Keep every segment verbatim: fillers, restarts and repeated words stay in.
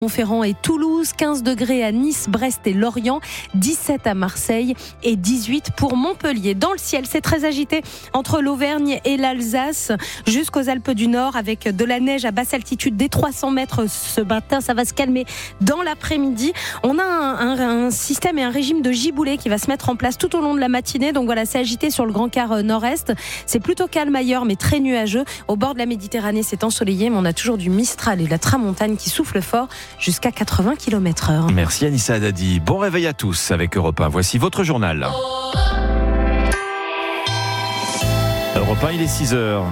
Clermont-Ferrand et Toulouse, quinze degrés à Nice, Brest et Lorient, dix-sept à Marseille et dix-huit pour Montpellier. Dans le ciel, c'est très agité entre l'Auvergne et l'Alsace jusqu'aux Alpes du Nord avec de la neige à basse altitude des trois cents mètres ce matin. Ça va se calmer dans l'après-midi. On a un, un, un système et un régime de giboulée qui va se mettre en place tout au long de la matinée. Donc voilà, c'est agité sur le grand quart nord-est. C'est plutôt calme ailleurs, mais très nuageux. Au bord de la Méditerranée, c'est ensoleillé, mais on a toujours du Mistral et de la tramontane qui souffle fort jusqu'à quatre-vingts kilomètres heure. Merci Anissa Haddadi. Bon réveil à tous avec Europe un. Voici votre journal. Europe un, il est six heures.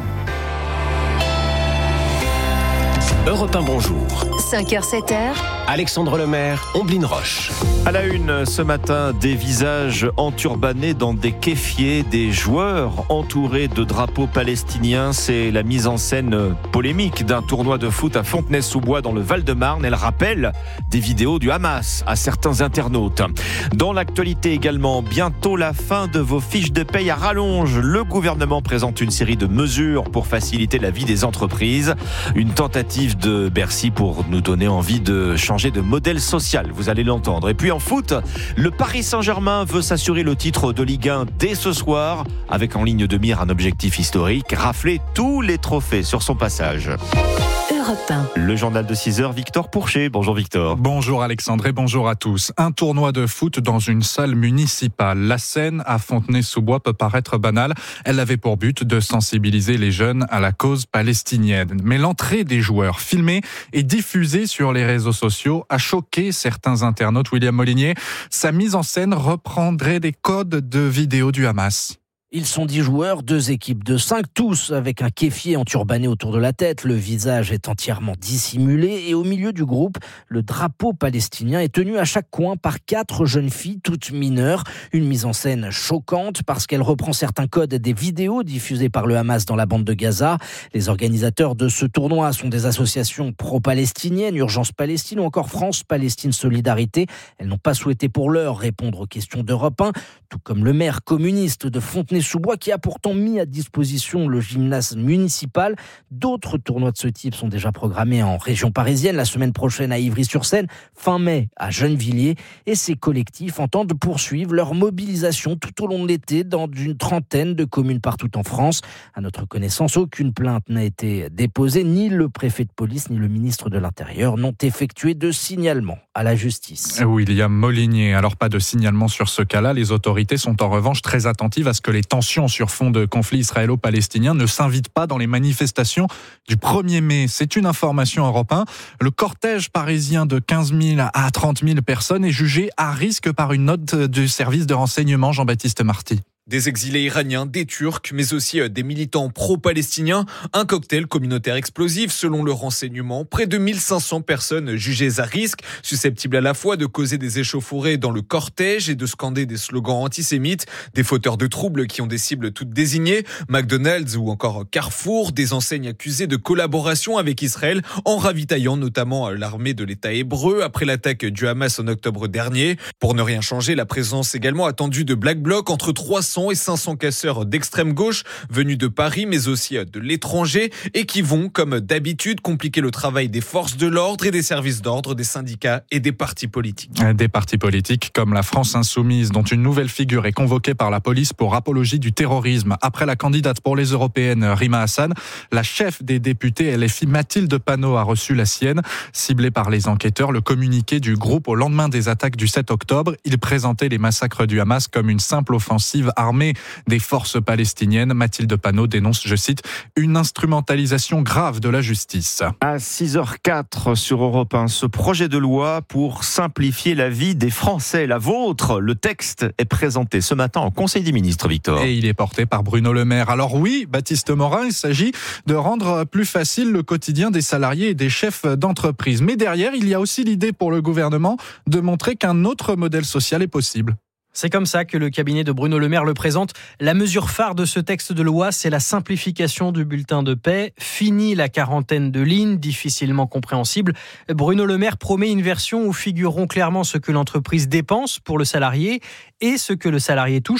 Europe un, bonjour. cinq heures, sept heures. Alexandre Lemaire, Omblin Roche. À la une ce matin, des visages enturbanés dans des kéfiers, des joueurs entourés de drapeaux palestiniens. C'est la mise en scène polémique d'un tournoi de foot à Fontenay-sous-Bois dans le Val-de-Marne. Elle rappelle des vidéos du Hamas à certains internautes. Dans l'actualité également, bientôt la fin de vos fiches de paye à rallonge. Le gouvernement présente une série de mesures pour faciliter la vie des entreprises. Une tentative de Bercy pour nous donner envie de changer de modèle social, vous allez l'entendre. Et puis en foot, le Paris Saint-Germain veut s'assurer le titre de Ligue un dès ce soir, avec en ligne de mire un objectif historique, rafler tous les trophées sur son passage. Europe un. Le journal de six heures, Victor Pourchet. Bonjour Victor. Bonjour Alexandre et bonjour à tous. Un tournoi de foot dans une salle municipale. La scène à Fontenay-sous-Bois peut paraître banale. Elle avait pour but de sensibiliser les jeunes à la cause palestinienne. Mais l'entrée des joueurs filmée et diffusée sur les réseaux sociaux a choqué certains internautes. William Molinier, sa mise en scène reprendrait des codes de vidéo du Hamas. Ils sont dix joueurs, deux équipes de cinq, tous avec un kéfier enturbané autour de la tête. Le visage est entièrement dissimulé et au milieu du groupe, le drapeau palestinien est tenu à chaque coin par quatre jeunes filles, toutes mineures. Une mise en scène choquante parce qu'elle reprend certains codes des vidéos diffusées par le Hamas dans la bande de Gaza. Les organisateurs de ce tournoi sont des associations pro-palestiniennes, Urgence Palestine ou encore France-Palestine Solidarité. Elles n'ont pas souhaité pour l'heure répondre aux questions d'Europe un, tout comme le maire communiste de Fontenay-sous-Bois qui a pourtant mis à disposition le gymnase municipal. D'autres tournois de ce type sont déjà programmés en région parisienne, la semaine prochaine à Ivry-sur-Seine, fin mai à Gennevilliers. Et ces collectifs entendent poursuivre leur mobilisation tout au long de l'été dans une trentaine de communes partout en France. À notre connaissance, aucune plainte n'a été déposée. Ni le préfet de police ni le ministre de l'Intérieur n'ont effectué de signalement à la justice. William Molinier, alors pas de signalement sur ce cas-là. Les autorités sont en revanche très attentives à ce que les tensions sur fond de conflit israélo-palestinien ne s'invitent pas dans les manifestations du premier mai. C'est une information Europe un. Le cortège parisien de quinze mille à trente mille personnes est jugé à risque par une note du service de renseignement Jean-Baptiste Marty. Des exilés iraniens, des Turcs, mais aussi des militants pro-palestiniens. Un cocktail communautaire explosif selon le renseignement. Près de mille cinq cents personnes jugées à risque, susceptibles à la fois de causer des échauffourées dans le cortège et de scander des slogans antisémites. Des fauteurs de troubles qui ont des cibles toutes désignées. McDonald's ou encore Carrefour. Des enseignes accusées de collaboration avec Israël en ravitaillant notamment l'armée de l'État hébreu après l'attaque du Hamas en octobre dernier. Pour ne rien changer, la présence également attendue de Black Bloc entre trois cents et cinq cents casseurs d'extrême gauche venus de Paris mais aussi de l'étranger et qui vont, comme d'habitude, compliquer le travail des forces de l'ordre et des services d'ordre, des syndicats et des partis politiques. Des partis politiques comme la France Insoumise, dont une nouvelle figure est convoquée par la police pour apologie du terrorisme. Après la candidate pour les européennes Rima Hassan, la chef des députés L F I Mathilde Panot a reçu la sienne. Ciblée par les enquêteurs, le communiqué du groupe au lendemain des attaques du sept octobre, il présentait les massacres du Hamas comme une simple offensive armée des forces palestiniennes. Mathilde Panot dénonce, je cite, une instrumentalisation grave de la justice. À six heures quatre sur Europe un, ce projet de loi pour simplifier la vie des Français, la vôtre. Le texte est présenté ce matin en Conseil des ministres, Victor. Et il est porté par Bruno Le Maire. Alors oui, Baptiste Morin, il s'agit de rendre plus facile le quotidien des salariés et des chefs d'entreprise. Mais derrière, il y a aussi l'idée pour le gouvernement de montrer qu'un autre modèle social est possible. C'est comme ça que le cabinet de Bruno Le Maire le présente. La mesure phare de ce texte de loi, c'est la simplification du bulletin de paie. Fini la quarantaine de lignes, difficilement compréhensible. Bruno Le Maire promet une version où figureront clairement ce que l'entreprise dépense pour le salarié et ce que le salarié touche.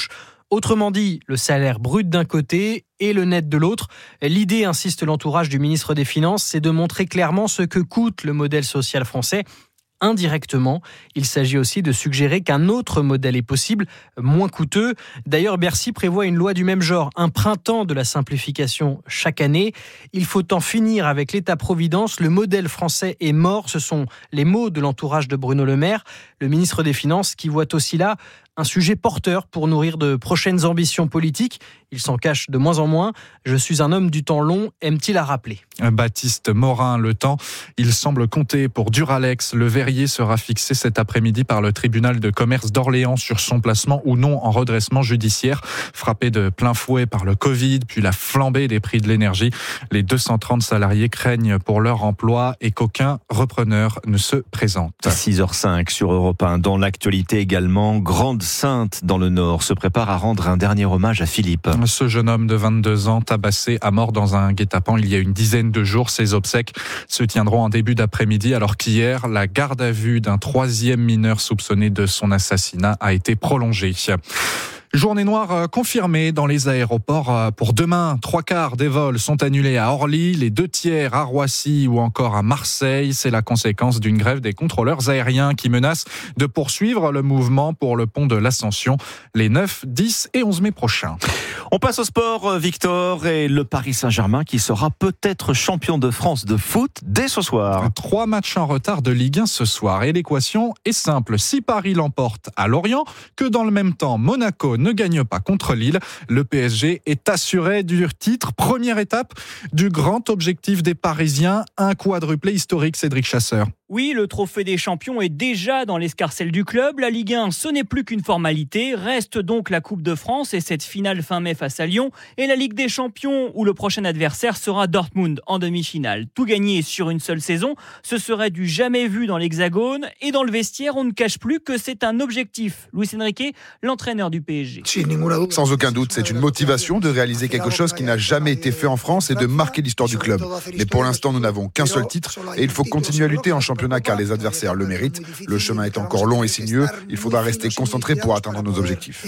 Autrement dit, le salaire brut d'un côté et le net de l'autre. L'idée, insiste l'entourage du ministre des Finances, c'est de montrer clairement ce que coûte le modèle social français. Indirectement, il s'agit aussi de suggérer qu'un autre modèle est possible, moins coûteux. D'ailleurs, Bercy prévoit une loi du même genre, un printemps de la simplification chaque année. Il faut en finir avec l'État-providence. Le modèle français est mort. Ce sont les mots de l'entourage de Bruno Le Maire, le ministre des Finances, qui voit aussi là un sujet porteur pour nourrir de prochaines ambitions politiques. Il s'en cache de moins en moins. Je suis un homme du temps long, aime-t-il à rappeler. Baptiste Morin, Le Temps, il semble compter pour Duralex. Le verrier sera fixé cet après-midi par le tribunal de commerce d'Orléans sur son placement ou non en redressement judiciaire. Frappé de plein fouet par le Covid, puis la flambée des prix de l'énergie, les deux cent trente salariés craignent pour leur emploi et qu'aucun repreneur ne se présente. six heures cinq sur Europe un. Dans l'actualité également, Grande Sainte dans le Nord se prépare à rendre un dernier hommage à Philippe. Ce jeune homme de vingt-deux ans, tabassé à mort dans un guet-apens il y a une dizaine de jours. Ses obsèques se tiendront en début d'après-midi, alors qu'hier, la garde à vue d'un troisième mineur soupçonné de son assassinat a été prolongée. Journée noire confirmée dans les aéroports pour demain. Trois quarts des vols sont annulés à Orly, les deux tiers à Roissy ou encore à Marseille. C'est la conséquence d'une grève des contrôleurs aériens qui menacent de poursuivre le mouvement pour le pont de l'Ascension les neuf, dix et onze mai prochains. On passe au sport, Victor, et le Paris Saint-Germain qui sera peut-être champion de France de foot dès ce soir. Trois matchs en retard de Ligue un ce soir et l'équation est simple. Si Paris l'emporte à Lorient, que dans le même temps Monaco ne gagne pas contre Lille, le P S G est assuré du titre. Première étape du grand objectif des Parisiens, un quadruplé historique, Cédric Chasseur. Oui, le trophée des champions est déjà dans l'escarcelle du club. La Ligue un, ce n'est plus qu'une formalité. Reste donc la Coupe de France et cette finale fin mai face à Lyon. Et la Ligue des champions, où le prochain adversaire sera Dortmund en demi-finale. Tout gagné sur une seule saison, ce serait du jamais vu dans l'Hexagone. Et dans le vestiaire, on ne cache plus que c'est un objectif. Luis Enrique, l'entraîneur du P S G. Sans aucun doute, c'est une motivation de réaliser quelque chose qui n'a jamais été fait en France et de marquer l'histoire du club. Mais pour l'instant, nous n'avons qu'un seul titre et il faut continuer à lutter en championnat car les adversaires le méritent. Le chemin est encore long et sinueux. Il faudra rester concentré pour atteindre nos objectifs.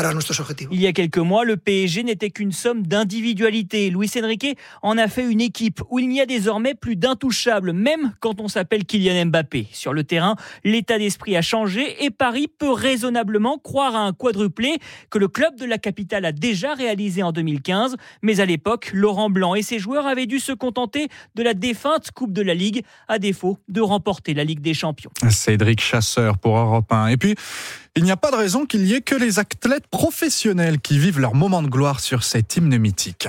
Il y a quelques mois, le P S G n'était qu'une somme d'individualités. Luis Enrique en a fait une équipe où il n'y a désormais plus d'intouchables, même quand on s'appelle Kylian Mbappé. Sur le terrain, l'état d'esprit a changé et Paris peut raisonnablement croire à un quadruplé que le club de la capitale a déjà réalisé en deux mille quinze. Mais à l'époque, Laurent Blanc et ses joueurs avaient dû se contenter de la défunte Coupe de la Ligue, à défaut de remporter la Ligue des Champions. Cédric Chasseur pour Europe un. Et puis, il n'y a pas de raison qu'il y ait que les athlètes professionnels qui vivent leur moment de gloire sur cet hymne mythique.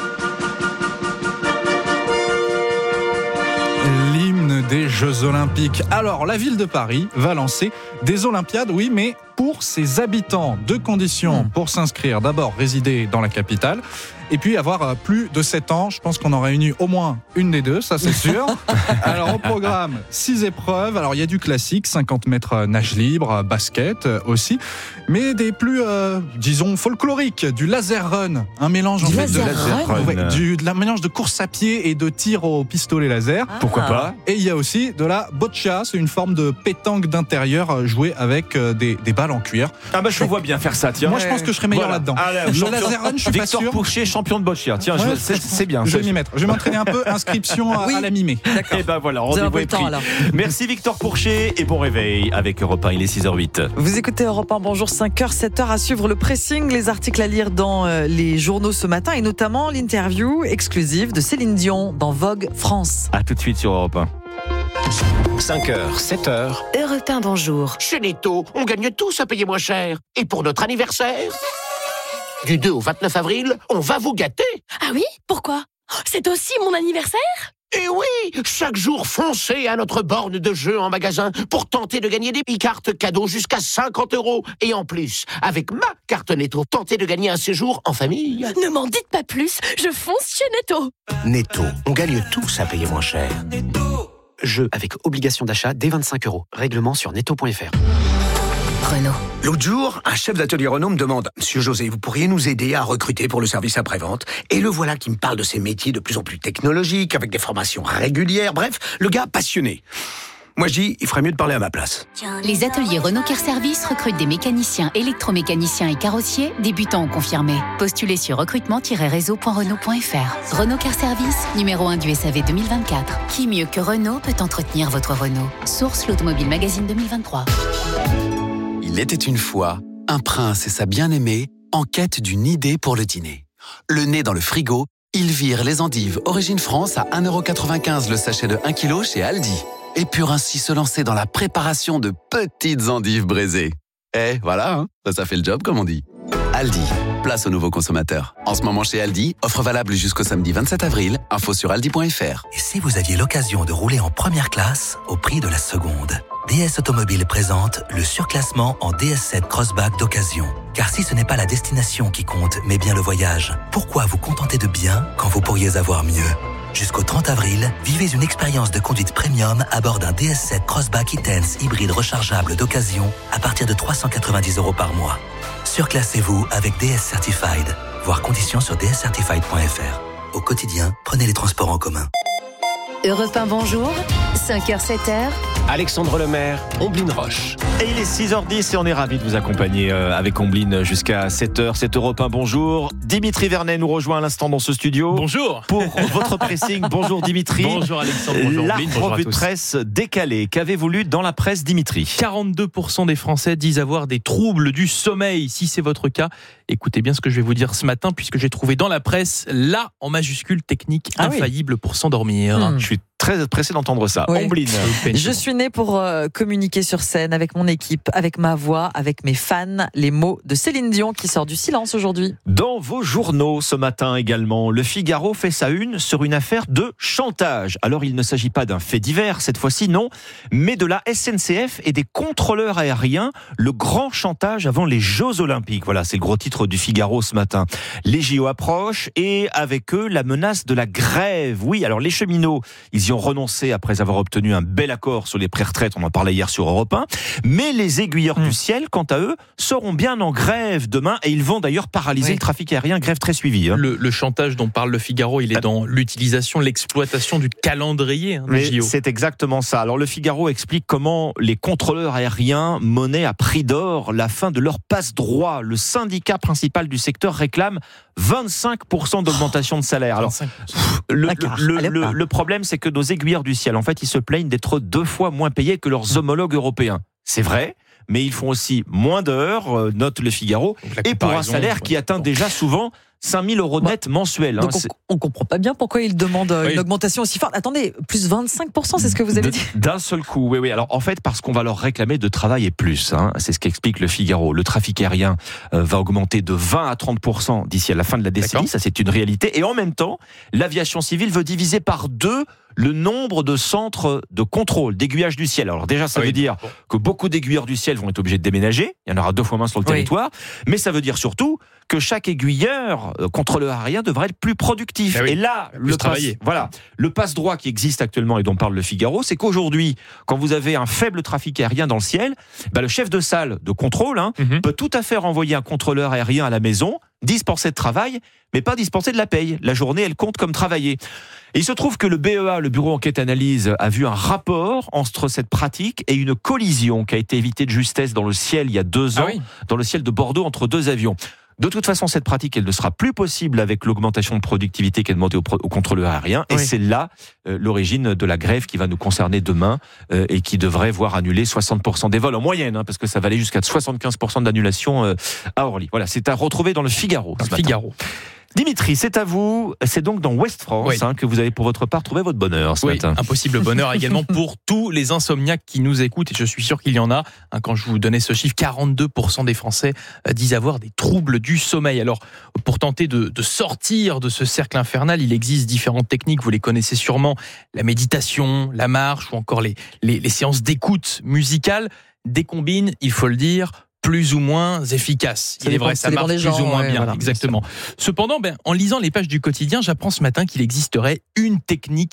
L'hymne des Jeux Olympiques. Alors, la ville de Paris va lancer des Olympiades, oui, mais pour ses habitants. Deux conditions pour s'inscrire. D'abord, résider dans la capitale. Et puis avoir plus de sept ans. Je pense qu'on en réunit au moins une des deux, ça c'est sûr. Alors au programme, six épreuves. Alors il y a du classique, cinquante mètres nage libre, basket aussi. Mais des plus, euh, disons, folkloriques, du laser run. Un mélange en du fait laser de laser run. Ouais, du, de la mélange de course à pied et de tir au pistolet laser. Ah. Pourquoi pas. Et il y a aussi de la boccia, c'est une forme de pétanque d'intérieur jouée avec des, des balles en cuir. Ah bah je vous vois bien faire ça, tiens. Moi je pense que je serais meilleur voilà. là-dedans. Ah, là, le champion, laser run, je suis Victor pas sûr. Pourchet, champion de boccia. Tiens, Ouais, je, c'est, c'est bien. Je ça. vais m'y mettre. Je vais m'entraîner un peu. Inscription à, Oui. à la mi-mai. Et ben voilà, rendez-vous est pris. Merci Victor Pourchet et bon réveil avec Europe un. Il est six heures huit. Vous écoutez Europe un, bonjour, cinq heures, sept heures à suivre le pressing, les articles à lire dans euh, les journaux ce matin et notamment l'interview exclusive de Céline Dion dans Vogue France. A tout de suite sur Europe un. cinq heures, sept heures. Europe un, bonjour. Chez Netto, on gagne tous à payer moins cher. Et pour notre anniversaire, du deux au vingt-neuf avril, on va vous gâter. Ah oui? Pourquoi? C'est aussi mon anniversaire? Et oui, chaque jour, foncez à notre borne de jeu en magasin pour tenter de gagner des e-cartes cadeaux jusqu'à cinquante euros. Et en plus, avec ma carte Netto, tentez de gagner un séjour en famille. Ne m'en dites pas plus, je fonce chez Netto. Netto, on gagne tous à payer moins cher. Jeu avec obligation d'achat dès vingt-cinq euros. Règlement sur netto point f r. Renault. L'autre jour, un chef d'atelier Renault me demande « Monsieur José, vous pourriez nous aider à recruter pour le service après-vente ?» Et le voilà qui me parle de ces métiers de plus en plus technologiques, avec des formations régulières, bref, le gars passionné. Moi, je dis, il ferait mieux de parler à ma place. Les ateliers Renault Care Service recrutent des mécaniciens, électromécaniciens et carrossiers, débutants ou confirmés. Postulez sur recrutement tiret réseau point renault point f r. Renault Care Service, numéro un du S A V deux mille vingt-quatre. Qui mieux que Renault peut entretenir votre Renault? Source l'Automobile Magazine deux mille vingt-trois. Il était une fois un prince et sa bien-aimée en quête d'une idée pour le dîner. Le nez dans le frigo, ils virent les endives Origine France à un euro quatre-vingt-quinze le sachet de un kilo chez Aldi. Et purent ainsi se lancer dans la préparation de petites endives braisées. Eh, voilà, hein, ça, ça fait le job, comme on dit. Aldi, place aux nouveaux consommateurs. En ce moment chez Aldi, offre valable jusqu'au samedi vingt-sept avril. Info sur aldi point f r. Et si vous aviez l'occasion de rouler en première classe au prix de la seconde? D S Automobile présente le surclassement en D S sept Crossback d'occasion. Car si ce n'est pas la destination qui compte, mais bien le voyage, pourquoi vous contenter de bien quand vous pourriez avoir mieux? Jusqu'au trente avril, vivez une expérience de conduite premium à bord d'un D S sept Crossback e-Tense hybride rechargeable d'occasion à partir de trois cent quatre-vingt-dix euros par mois. Surclassez-vous avec D S Certified. Voir conditions sur d s certified point f r. Au quotidien, prenez les transports en commun. Europe un, bonjour. cinq heures, sept heures. Alexandre Lemaire, Omblin Roche. Et il est six heures dix et on est ravis de vous accompagner avec Omblin jusqu'à sept heures. C'est Europe un, bonjour. Dimitri Vernet nous rejoint à l'instant dans ce studio. Bonjour. Pour votre pressing. Bonjour Dimitri. Bonjour Alexandre, bonjour La Omblin, bonjour revue de presse décalée. Qu'avez-vous lu dans la presse, Dimitri? quarante-deux pour cent des Français disent avoir des troubles du sommeil. Si c'est votre cas, écoutez bien ce que je vais vous dire ce matin, puisque j'ai trouvé dans la presse la, en majuscule, technique ah infaillible oui. pour s'endormir. Mmh. Je suis très pressé d'entendre ça. Oui. Omblin. Je suis née pour euh, communiquer sur scène avec mon équipe, avec ma voix, avec mes fans. Les mots de Céline Dion qui sort du silence aujourd'hui. Dans vos journaux ce matin également, Le Figaro fait sa une sur une affaire de chantage. Alors il ne s'agit pas d'un fait divers cette fois-ci, non, mais de la S N C F et des contrôleurs aériens. Le grand chantage avant les Jeux Olympiques. Voilà, c'est le gros titre du Figaro ce matin. Les J O approchent et avec eux la menace de la grève. Oui, alors les cheminots, ils y ont renoncé après avoir obtenu un bel accord sur les pré-retraites, on en parlait hier sur Europe un, mais les aiguilleurs mmh. du ciel, quant à eux, seront bien en grève demain et ils vont d'ailleurs paralyser oui. le trafic aérien, grève très suivie. Hein. Le, le chantage dont parle le Figaro, il est dans l'utilisation, l'exploitation du calendrier hein, des J O. C'est exactement ça. Alors le Figaro explique comment les contrôleurs aériens monnaient à prix d'or la fin de leur passe-droit. Le syndicat principal du secteur réclame vingt-cinq pour cent d'augmentation de salaire. Alors, le, le, le, le, le problème, c'est que nos aiguilleurs du ciel, en fait, ils se plaignent d'être deux fois moins payés que leurs homologues européens. C'est vrai, mais ils font aussi moins d'heures, note le Figaro, et pour un salaire qui atteint déjà souvent cinq mille euros net mensuels. Donc hein, on ne comprend pas bien pourquoi ils demandent oui. une augmentation aussi forte. Attendez, plus vingt-cinq pour cent, c'est ce que vous avez dit? D'un seul coup, oui, oui. Alors en fait, parce qu'on va leur réclamer de travailler plus. Hein. C'est ce qu'explique le Figaro. Le trafic aérien euh, va augmenter de vingt à trente pour cent d'ici à la fin de la décennie. D'accord. Ça, c'est une réalité. Et en même temps, l'aviation civile veut diviser par deux le nombre de centres de contrôle, d'aiguillage du ciel. Alors déjà, ça oui, veut dire bon. que beaucoup d'aiguilleurs du ciel vont être obligés de déménager. Il y en aura deux fois moins sur le oui. territoire. Mais ça veut dire surtout que chaque aiguilleur, euh, contrôleur aérien, devrait être plus productif. Ah oui. Et là, le passe, voilà, le passe-droit qui existe actuellement et dont parle le Figaro, c'est qu'aujourd'hui, quand vous avez un faible trafic aérien dans le ciel, bah, le chef de salle de contrôle hein, mm-hmm. peut tout à fait renvoyer un contrôleur aérien à la maison, dispensé de travail, mais pas dispensé de la paye. La journée, elle compte comme travaillée. Et il se trouve que le B E A, le Bureau Enquête Analyse, a vu un rapport entre cette pratique et une collision qui a été évitée de justesse dans le ciel il y a deux ans, ah oui. dans le ciel de Bordeaux, entre deux avions. De toute façon, cette pratique, elle ne sera plus possible avec l'augmentation de productivité qui est demandée aux, pro- aux contrôleurs aériens. Et oui. c'est là euh, l'origine de la grève qui va nous concerner demain euh, et qui devrait voir annuler soixante pour cent des vols en moyenne, hein, parce que ça va aller jusqu'à soixante-quinze pour cent d'annulation euh, à Orly. Voilà, c'est à retrouver dans le Figaro. Dans le Figaro. Dimitri, c'est à vous. C'est donc dans Ouest France oui. hein, que vous avez pour votre part trouvé votre bonheur ce oui, matin. Un possible bonheur également pour tous les insomniaques qui nous écoutent. Et je suis sûr qu'il y en a. Hein, quand je vous donnais ce chiffre, quarante-deux pour cent des Français euh, disent avoir des troubles du sommeil. Alors, pour tenter de, de sortir de ce cercle infernal, il existe différentes techniques. Vous les connaissez sûrement. La méditation, la marche ou encore les, les, les séances d'écoute musicale. Des combines, il faut le dire, plus ou moins efficace. Il est vrai, ça marche plus gens, ou moins ouais, bien. Voilà, exactement. Cependant, ben, en lisant les pages du quotidien, j'apprends ce matin qu'il existerait une technique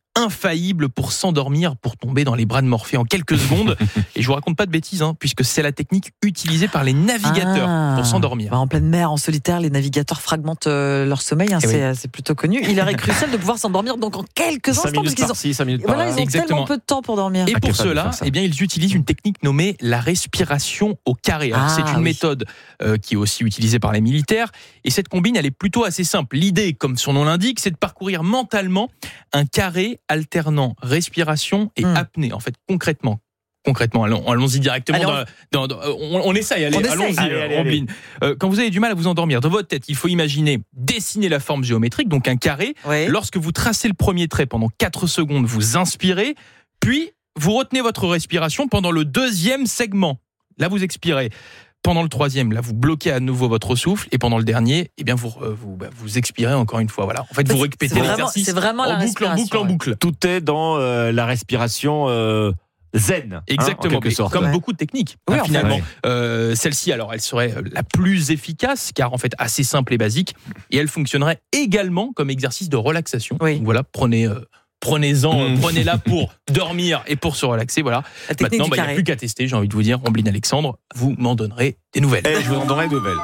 infaillible pour s'endormir, pour tomber dans les bras de Morphée en quelques secondes. Et je vous raconte pas de bêtises, hein, puisque c'est la technique utilisée par les navigateurs ah, pour s'endormir. Bah en pleine mer, en solitaire, les navigateurs fragmentent euh, leur sommeil, hein, c'est, c'est plutôt connu. Il est crucial de pouvoir s'endormir donc en quelques instants. cinq minutes parce par-ci, cinq minutes voilà, par-là. ils ont Exactement. tellement peu de temps pour dormir. Et pour cela, eh bien, ils utilisent une technique nommée la respiration au carré. Alors, Ah, c'est une oui. méthode euh, qui est aussi utilisée par les militaires. Et cette combine, elle est plutôt assez simple. L'idée, comme son nom l'indique, c'est de parcourir mentalement un carré alternant respiration et Hmm. apnée. En fait, concrètement. Concrètement, allons, allons-y directement. Allez, dans, dans, dans- on, on essaye, allez, On essaye. allons-y, Allez, euh, allez, Ambline. Euh, quand vous avez du mal à vous endormir, dans votre tête, il faut imaginer dessiner la forme géométrique, donc un carré. Oui. Lorsque vous tracez le premier trait pendant quatre secondes, vous inspirez, puis vous retenez votre respiration pendant le deuxième segment. Là, vous expirez. Pendant le troisième, là, vous bloquez à nouveau votre souffle, et pendant le dernier, eh bien, vous, euh, vous, bah, vous expirez encore une fois. Voilà. En fait, vous C'est- répétez c'est vraiment- l'exercice c'est vraiment la en boucle, en boucle, en respiration, boucle. Tout est dans euh, la respiration euh, zen. hein, Exactement, en quelque mais sorte. comme Ouais. beaucoup de techniques. Oui, hein, en fait. finalement, Ouais. Euh, celle-ci, alors, elle serait la plus efficace, car en fait assez simple et basique, et elle fonctionnerait également comme exercice de relaxation. Oui. Donc voilà, prenez. Euh, Prenez-en, Mm. euh, prenez-la pour dormir et pour se relaxer. Voilà. La technique Maintenant, du bah, il n'y a carré. plus qu'à tester. J'ai envie de vous dire, Ambline Alexandre, vous m'en donnerez des nouvelles. Et je vous en donnerai de nouvelles.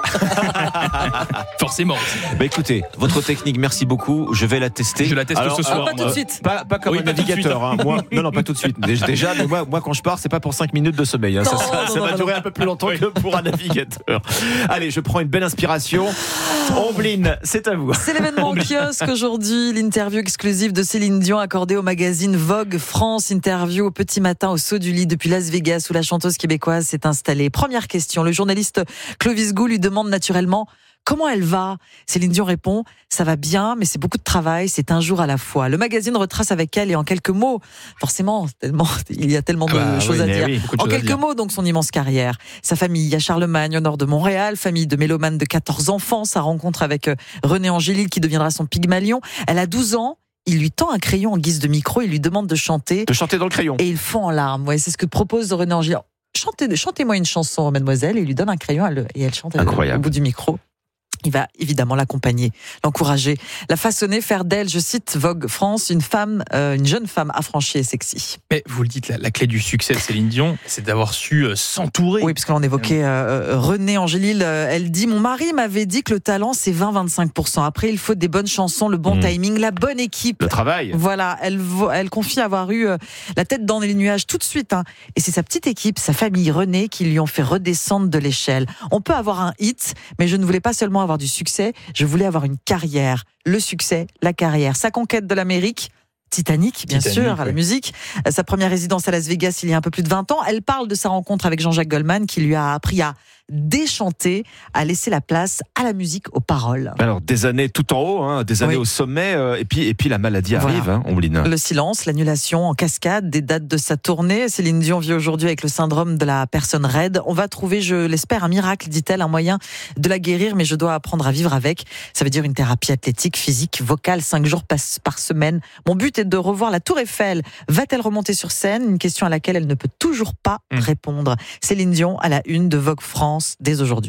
Forcément. Bah écoutez, votre technique, merci beaucoup. Je vais la tester. Je la teste Alors, ce soir. Ah, pas tout de moi. suite. Pas, pas comme Oui, un pas tout de navigateur. Hein. Moi, non, non, pas tout de suite. Déjà, déjà, mais moi, moi, quand je pars, c'est pas pour cinq minutes de sommeil. Hein. Ça, Non, ça- non, ça non, va non, durer non. un peu plus longtemps que pour un navigateur. Allez, je prends une belle inspiration. Ambline, c'est à vous. C'est l'événement en kiosque aujourd'hui, l'interview exclusive de Céline Dion accordée au magazine Vogue France. Interview au petit matin au saut du lit depuis Las Vegas où la chanteuse québécoise s'est installée. Première question, le journaliste Clovis Gou lui demande naturellement comment elle va. Céline Dion répond ça va bien, mais c'est beaucoup de travail, c'est un jour à la fois. Le magazine retrace avec elle et en quelques mots, forcément, tellement, il y a tellement de Ah bah choses oui, à mais dire. oui, beaucoup de En choses à quelques dire. mots, donc, son immense carrière. Sa famille à Charlemagne, au nord de Montréal, famille de mélomane de quatorze enfants, sa rencontre avec euh, René Angélil qui deviendra son Pygmalion. Elle a douze ans. Il lui tend un crayon en guise de micro, il lui demande de chanter. De chanter dans le crayon. Et il fond en larmes. Ouais, c'est ce que propose René Angélil. Chantez, chantez-moi une chanson, mademoiselle. Et il lui donne un crayon elle- et elle chante elle, Incroyable. au bout du micro. Il va évidemment l'accompagner, l'encourager, la façonner, faire d'elle, je cite Vogue France, une femme, euh, une jeune femme affranchie et sexy. Mais vous le dites, la, la clé du succès de Céline Dion, c'est d'avoir su euh, s'entourer. Oui, parce que l'on évoquait euh, René Angélil. euh, Elle dit, mon mari m'avait dit que le talent, c'est vingt à vingt-cinq pour cent. Après, il faut des bonnes chansons, le bon Mmh. timing, la bonne équipe. Le travail. Voilà, elle, vo- elle confie avoir eu euh, la tête dans les nuages tout de suite. Hein. Et c'est sa petite équipe, sa famille René, qui lui ont fait redescendre de l'échelle. On peut avoir un hit, mais je ne voulais pas seulement avoir du succès, je voulais avoir une carrière. Le succès, la carrière. Sa conquête de l'Amérique, Titanic, bien Titanic, sûr, à la oui. musique. Sa première résidence à Las Vegas il y a un peu plus de vingt ans. Elle parle de sa rencontre avec Jean-Jacques Goldman qui lui a appris à déchanter, à laisser la place à la musique, aux paroles. Alors, des années tout en haut, hein, des années Oui. au sommet, euh, et, puis, et puis la maladie Voilà. arrive, hein, Ambline. Le silence, l'annulation en cascade des dates de sa tournée. Céline Dion vit aujourd'hui avec le syndrome de la personne raide. On va trouver, je l'espère, un miracle, dit-elle, un moyen de la guérir, mais je dois apprendre à vivre avec. Ça veut dire une thérapie athlétique, physique, vocale, cinq jours par, par semaine. Mon but est de revoir la Tour Eiffel. Va-t-elle remonter sur scène? Une question à laquelle elle ne peut toujours pas Mmh. répondre. Céline Dion à la une de Vogue France dès aujourd'hui.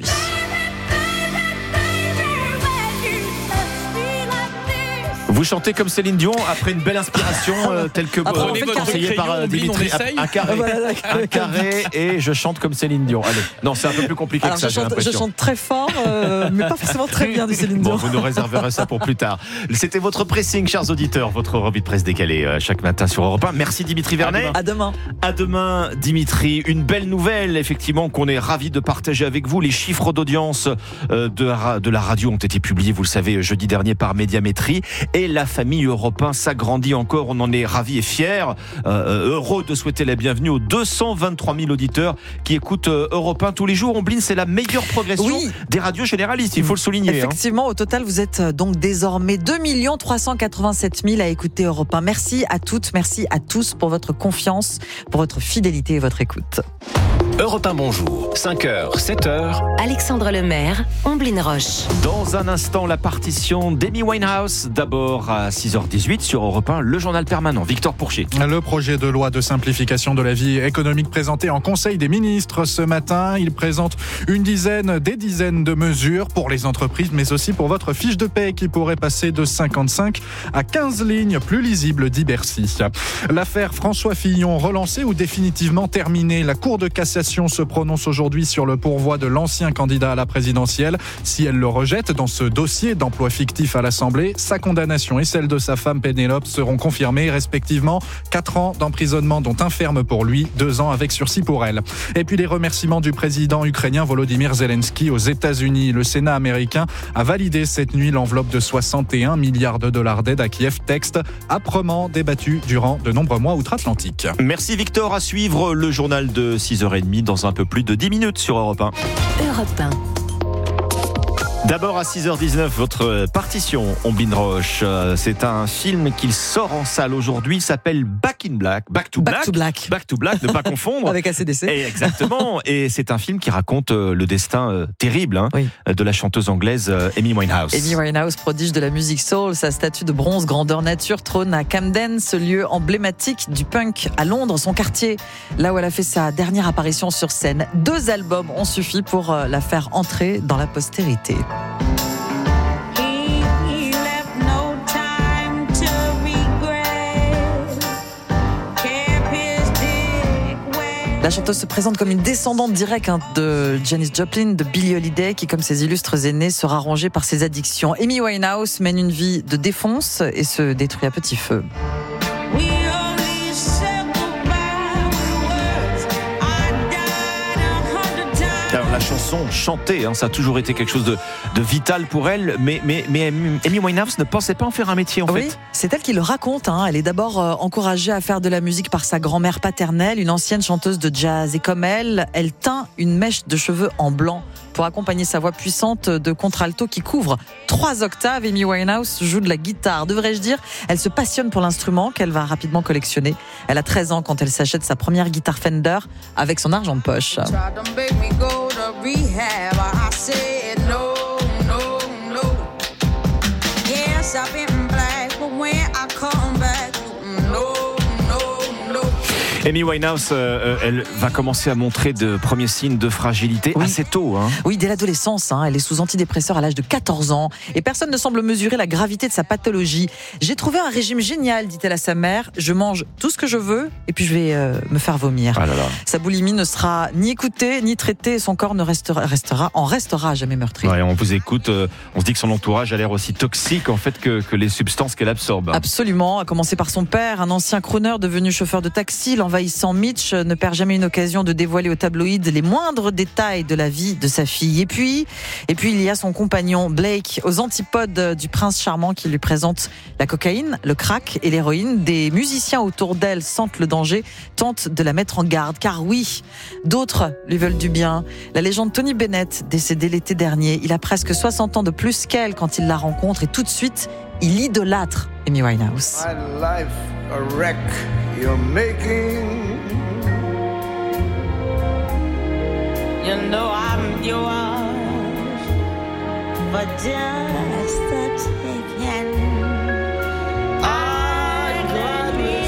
Vous chantez comme Céline Dion après une belle inspiration euh, telle que Après, on euh, fait le conseillée carré. par euh, Ambline, on Dimitri. essaye. Un, un carré, Voilà, d'accord. un carré et je chante comme Céline Dion. Allez, non, c'est un peu plus compliqué Alors que ça, je j'ai chante, je l'impression. chante très fort, euh, mais pas forcément très bien du Céline Bon, Dion. vous nous réserverez ça pour plus tard. C'était votre pressing, chers auditeurs, votre revue de presse décalée euh, chaque matin sur Europe un. Merci Dimitri Vernet. À demain. À demain, Dimitri. Une belle nouvelle, effectivement, qu'on est ravis de partager avec vous. Les chiffres d'audience euh, de, la- de la radio ont été publiés, vous le savez, jeudi dernier par Médiamétrie. Et la famille Europe un s'agrandit encore. On en est ravis et fiers. Euh, heureux de souhaiter la bienvenue aux deux cent vingt-trois mille auditeurs qui écoutent euh, Europe un tous les jours. Ombline, c'est la meilleure progression Oui. des radios généralistes, il faut le souligner. hein. Effectivement, au total, vous êtes donc désormais deux millions trois cent quatre-vingt-sept mille à écouter Europe un. Merci à toutes, merci à tous pour votre confiance, pour votre fidélité et votre écoute. Europe un Bonjour, cinq heures, sept heures. Alexandre Lemaire, Omblin Roche. Dans un instant, la partition d'Amy Winehouse. D'abord à six heures dix-huit sur Europe un, le journal permanent. Victor Pourchier. Le projet de loi de simplification de la vie économique présenté en Conseil des ministres ce matin. Il présente une dizaine, des dizaines de mesures pour les entreprises, mais aussi pour votre fiche de paie qui pourrait passer de cinquante-cinq à quinze lignes, plus lisible, dit Bercy. L'affaire François Fillon relancée ou définitivement terminée. La Cour de cassation se prononce aujourd'hui sur le pourvoi de l'ancien candidat à la présidentielle. Si elle le rejette dans ce dossier d'emploi fictif à l'Assemblée, sa condamnation et celle de sa femme Pénélope seront confirmées, respectivement quatre ans d'emprisonnement, dont un ferme pour lui, deux ans avec sursis pour elle. Et puis les remerciements du président ukrainien Volodymyr Zelensky aux États-Unis. Le Sénat américain a validé cette nuit l'enveloppe de soixante et un milliards de dollars d'aide à Kiev, texte âprement débattu durant de nombreux mois outre-Atlantique. Merci Victor. À suivre le journal de six heures trente dans un peu plus de dix minutes sur Europe un. Europe un. D'abord à six heures dix-neuf, votre partition, Omblin Roche. C'est un film qui sort en salle aujourd'hui, s'appelle Back in Black. Back to Back Black. to Black. Back to Black, ne pas confondre. Avec A C D C. Et exactement. Et c'est un film qui raconte le destin terrible hein, oui. de la chanteuse anglaise Amy Winehouse. Amy Winehouse, prodige de la musique soul, sa statue de bronze grandeur nature trône à Camden, ce lieu emblématique du punk à Londres, son quartier, là où elle a fait sa dernière apparition sur scène. Deux albums ont suffi pour la faire entrer dans la postérité. La chanteuse se présente comme une descendante directe hein, de Janis Joplin, de Billie Holiday, qui, comme ses illustres aînés, sera rongée par ses addictions. Amy Winehouse mène une vie de défonce et se détruit à petit feu. Alors, la chanson chantée, hein, ça a toujours été quelque chose de, de vital pour elle, mais, mais, mais Amy Winehouse ne pensait pas en faire un métier en oui, fait. C'est elle qui le raconte. Hein. Elle est d'abord euh, encouragée à faire de la musique par sa grand-mère paternelle, une ancienne chanteuse de jazz. Et comme elle, elle teint une mèche de cheveux en blanc pour accompagner sa voix puissante de contralto qui couvre trois octaves. Amy Winehouse joue de la guitare. Devrais-je dire, elle se passionne pour l'instrument qu'elle va rapidement collectionner. Elle a treize ans quand elle s'achète sa première guitare Fender avec son argent de poche. Amy Winehouse, euh, elle va commencer à montrer de premiers signes de fragilité oui. assez tôt. Hein. Oui, dès l'adolescence. Hein, elle est sous antidépresseur à l'âge de quatorze ans. Et personne ne semble mesurer la gravité de sa pathologie. J'ai trouvé un régime génial, dit-elle à sa mère. Je mange tout ce que je veux et puis je vais euh, me faire vomir. Ah là là. Sa boulimie ne sera ni écoutée, ni traitée. Et son corps ne restera, restera, en restera jamais meurtri. Ouais, on vous écoute, euh, on se dit que son entourage a l'air aussi toxique en fait que, que les substances qu'elle absorbe. Absolument, à commencer par son père, un ancien crooner devenu chauffeur de taxi. L'envahissant Mitch ne perd jamais une occasion de dévoiler aux tabloïds les moindres détails de la vie de sa fille. Et puis, et puis il y a son compagnon Blake, aux antipodes du prince charmant qui lui présente la cocaïne, le crack et l'héroïne. Des musiciens autour d'elle sentent le danger, tentent de la mettre en garde. Car oui, d'autres lui veulent du bien. La légende Tony Bennett, décédé l'été dernier, il a presque soixante ans de plus qu'elle quand il la rencontre et tout de suite, il idolâtre Amy Winehouse. My life a wreck you're making. You know I'm yours for just a taking. I gladly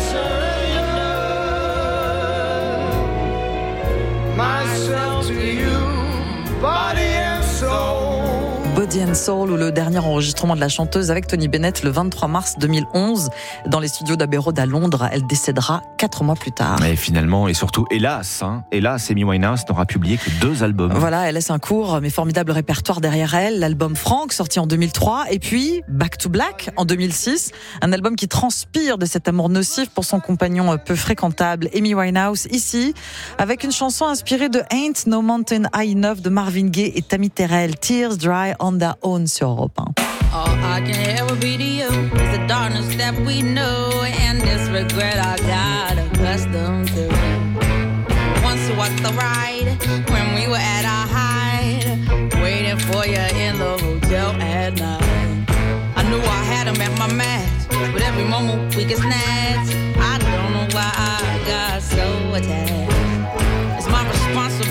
surrender myself to you, body and soul. Body and Soul, ou le dernier enregistrement de la chanteuse avec Tony Bennett le vingt-trois mars deux mille onze dans les studios d'Abbey Road à Londres. Elle décédera quatre mois plus tard. Et finalement, et surtout, hélas, hein, hélas, Amy Winehouse n'aura publié que deux albums. Voilà, elle laisse un court mais formidable répertoire derrière elle. L'album Frank, sorti en deux mille trois, et puis Back to Black en deux mille six, un album qui transpire de cet amour nocif pour son compagnon peu fréquentable, Amy Winehouse, ici, avec une chanson inspirée de Ain't No Mountain High Enough de Marvin Gaye et Tammy Terrell, Tears Dry on Their Own sur Europe un. All I can ever be to you is the darkness that we know and this regret I got accustomed to. Once you walked the ride when we were at our height, waiting for you in the hotel at night. I knew I had him at my match, but every moment we get snatched. I don't know why I got so attached. It's my responsibility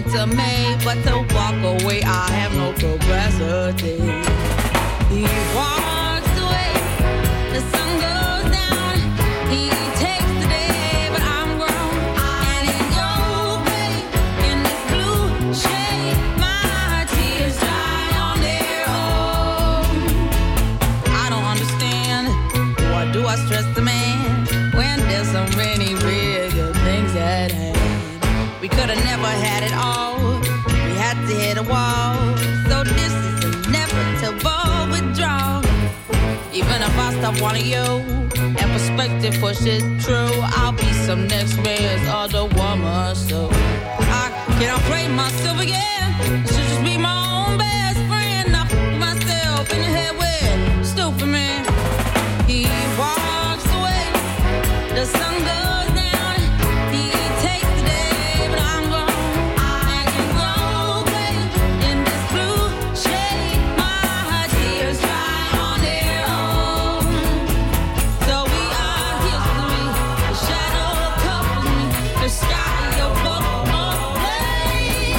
to me, but to walk away, I have no capacity. He walks away, the sun goes down, he takes the day, but I'm grown, and in your way, in this blue shade, my tears dry on their own. I don't understand, why do I stress the man, when there's so many bigger things at hand. We could have never had it all, we had to hit a wall, so this is inevitable withdrawal. Even if I stop wanting you, and perspective pushes true, I'll be some next man's other woman, so I can't play myself again, I should just be my own best friend, not put myself in the head with stupid man. He walks away, the sun goes down, he takes the day, but I'm gone. I can go away in this blue shade, my tears dry on their own. So we are history, the shadow covers me, the sky above me.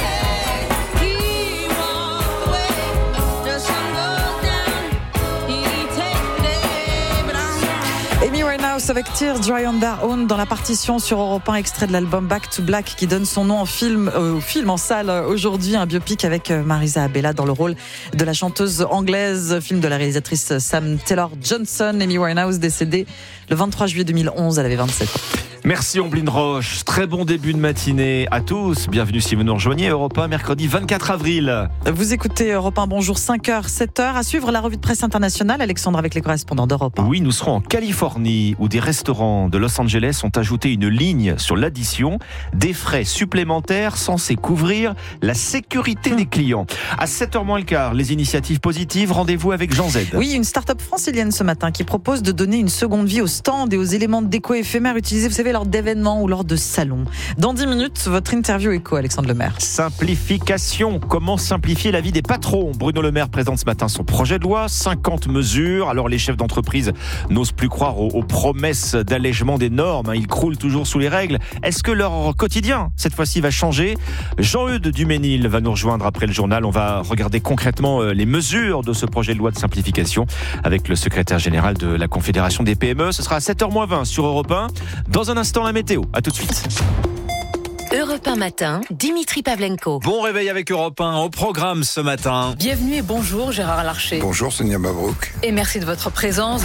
He walks away, the sun goes down, he takes the day, but I'm gone. Amy Winehouse avec Tears Dry on Their Own dans la partition sur Europe un, extrait de l'album Back to Black qui donne son nom en film, euh, au film en salle aujourd'hui, un biopic avec Marisa Abela dans le rôle de la chanteuse anglaise, film de la réalisatrice Sam Taylor Johnson. Amy Winehouse décédée le vingt-trois juillet deux mille onze, elle avait vingt-sept ans. Merci Omblin Roche, très bon début de matinée à tous. Bienvenue si vous nous rejoignez, Europe un, mercredi vingt-quatre avril. Vous écoutez Europe un, bonjour, cinq heures, sept heures. À suivre la revue de presse internationale, Alexandre avec les correspondants d'Europe un. Oui, nous serons en Californie où des restaurants de Los Angeles ont ajouté une ligne sur l'addition des frais supplémentaires censés couvrir la sécurité des clients. À sept heures moins le quart, les initiatives positives, rendez-vous avec Jean Z. Oui, une start-up francilienne ce matin qui propose de donner une seconde vie aux stands et aux éléments de déco éphémères utilisés, vous savez, lors d'événements ou lors de salons. Dans dix minutes, votre interview écho, Alexandre Lemaire. Simplification. Comment simplifier la vie des patrons ? Bruno Le Maire présente ce matin son projet de loi, cinquante mesures. Alors les chefs d'entreprise n'osent plus croire aux, aux promesses d'allègement des normes. Ils croulent toujours sous les règles. Est-ce que leur quotidien, cette fois-ci, va changer ? Jean-Eudes Duménil va nous rejoindre après le journal. On va regarder concrètement les mesures de ce projet de loi de simplification avec le secrétaire général de la Confédération des P M E. Ce sera à sept heures moins vingt sur Europe un. Dans un instant, la météo. À tout de suite. Europe un matin, Dimitri Pavlenko. Bon réveil avec Europe un au programme ce matin. Bienvenue et bonjour Gérard Larcher. Bonjour Sonia Mabrouk. Et merci de votre présence.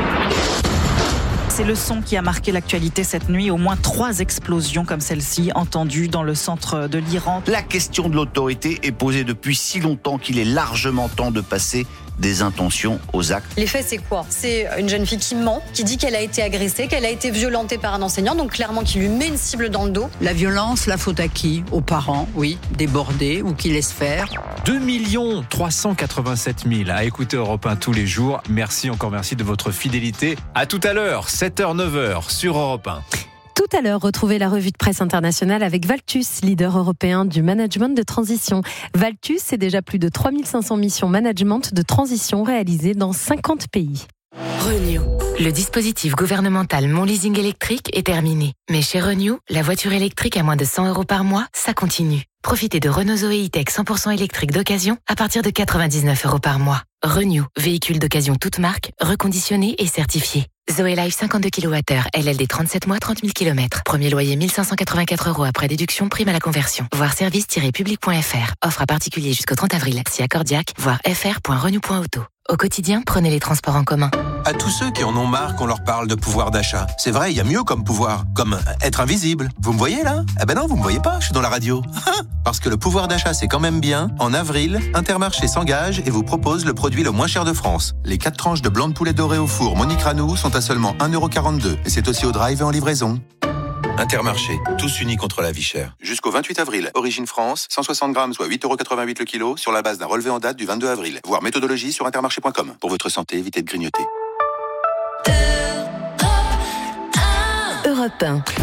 C'est le son qui a marqué l'actualité cette nuit. Au moins trois explosions comme celle-ci entendues dans le centre de l'Iran. La question de l'autorité est posée depuis si longtemps qu'il est largement temps de passer des intentions aux actes. Les faits, c'est quoi ? C'est une jeune fille qui ment, qui dit qu'elle a été agressée, qu'elle a été violentée par un enseignant, donc clairement qui lui met une cible dans le dos. La violence, la faute à qui ? Aux parents, oui, débordés ou qui laissent faire. deux millions trois cent quatre-vingt-sept mille à écouter Europe un tous les jours. Merci, encore merci de votre fidélité. À tout à l'heure, sept heures neuf heures sur Europe un. Tout à l'heure, retrouvez la revue de presse internationale avec Valtus, leader européen du management de transition. Valtus, c'est déjà plus de trois mille cinq cents missions management de transition réalisées dans cinquante pays. Renew. Le dispositif gouvernemental Mon Leasing électrique est terminé. Mais chez Renew, la voiture électrique à moins de cent euros par mois, ça continue. Profitez de Renault Zoé E-Tech cent pour cent électrique d'occasion à partir de quatre-vingt-dix-neuf euros par mois. Renew, véhicule d'occasion toute marque, reconditionné et certifié. Zoé Life cinquante-deux kilowattheures, L L D trente-sept mois, trente mille kilomètres. Premier loyer mille cinq cent quatre-vingt-quatre euros après déduction, prime à la conversion. Voir service tiret public point f r. Offre à particulier jusqu'au trente avril. Si accordiaque, voir f r point renew point auto. Au quotidien, prenez les transports en commun. À tous ceux qui en ont marre qu'on leur parle de pouvoir d'achat. C'est vrai, il y a mieux comme pouvoir, comme être invisible. Vous me voyez là ? Eh ben non, vous me voyez pas, je suis dans la radio. Parce que le pouvoir d'achat, c'est quand même bien. En avril, Intermarché s'engage et vous propose le produit le moins cher de France. Les quatre tranches de blanc de poulet doré au four Monique Ranou sont à seulement un euro quarante-deux. Et c'est aussi au drive et en livraison. Intermarché, tous unis contre la vie chère. Jusqu'au vingt-huit avril, Origine France, cent soixante grammes, soit huit euros quatre-vingt-huit le kilo, sur la base d'un relevé en date du vingt-deux avril. Voir méthodologie sur intermarché point com. Pour votre santé, évitez de grignoter. Europe un.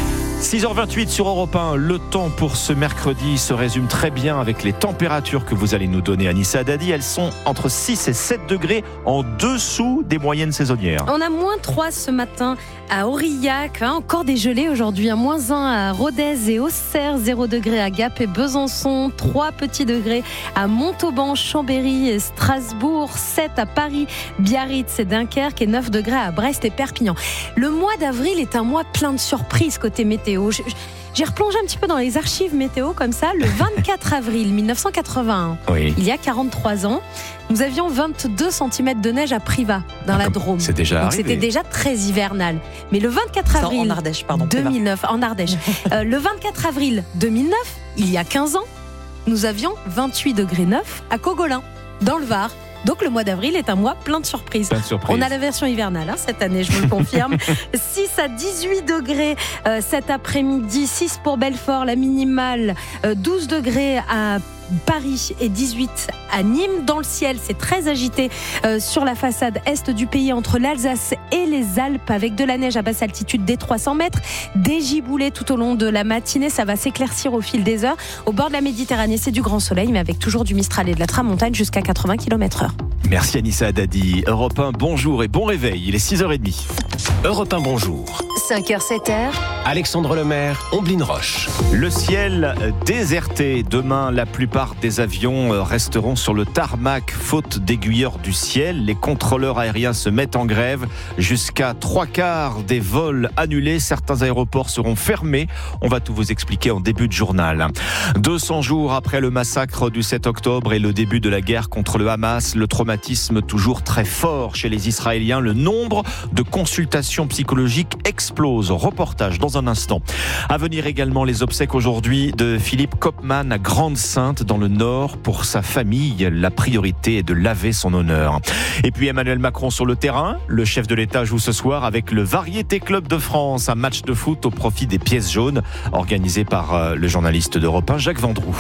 six heures vingt-huit sur Europe un, le temps pour ce mercredi se résume très bien avec les températures que vous allez nous donner, Anissa Haddadi. Elles sont entre six et sept degrés en dessous des moyennes saisonnières. On a moins trois ce matin à Aurillac, hein, encore des gelées aujourd'hui, hein, moins un à Rodez et Auxerre, zéro degré à Gap et Besançon, trois petits degrés à Montauban, Chambéry et Strasbourg, sept à Paris, Biarritz et Dunkerque et neuf degrés à Brest et Perpignan. Le mois d'avril est un mois plein de surprises côté météo. Je, je, J'ai replongé un petit peu dans les archives météo comme ça. Le vingt-quatre avril mille neuf cent quatre-vingt-un, oui. Il y a quarante-trois ans, nous avions vingt-deux centimètres de neige à Privas, dans la Drôme. C'est déjà Donc arrivé. C'était déjà très hivernal. Mais le vingt-quatre avril en Ardèche, pardon, deux mille neuf, en Ardèche, euh, le vingt-quatre avril deux mille neuf, il y a quinze ans, nous avions vingt-huit degrés neuf à Cogolin, dans le Var. Donc le mois d'avril est un mois plein de surprises. Plein de surprises. On a la version hivernale hein, cette année, je vous le confirme. six à dix-huit degrés euh, cet après-midi, six pour Belfort, la minimale, euh, douze degrés à Paris et dix-huit à Nîmes. Dans le ciel, c'est très agité euh, sur la façade est du pays entre l'Alsace et les Alpes avec de la neige à basse altitude des trois cents mètres, des giboulées tout au long de la matinée. Ça va s'éclaircir au fil des heures. Au bord de la Méditerranée, c'est du grand soleil, mais avec toujours du Mistral et de la tramontane jusqu'à quatre-vingts kilomètres heure. Merci Anissa Haddadi. Europe un, bonjour et bon réveil. Il est six heures trente. Europe un, bonjour. cinq heures, sept heures. Alexandre Lemaire, Omblin Roche. Le ciel déserté. Demain, la plupart des avions resteront sur le tarmac, faute d'aiguilleurs du ciel. Les contrôleurs aériens se mettent en grève. Jusqu'à trois quarts des vols annulés. Certains aéroports seront fermés. On va tout vous expliquer en début de journal. deux cents jours après le massacre du sept octobre et le début de la guerre contre le Hamas, le traumatisme toujours très fort chez les Israéliens. Le nombre de consultations psychologiques explose. Reportage dans un instant. À venir également les obsèques aujourd'hui de Philippe Kopman à Grande-Synthe dans le Nord. Pour sa famille, la priorité est de laver son honneur. Et puis Emmanuel Macron sur le terrain. Le chef de l'État joue ce soir avec le Variété Club de France, un match de foot au profit des pièces jaunes organisé par le journaliste d'Europe un, Jacques Vendroux.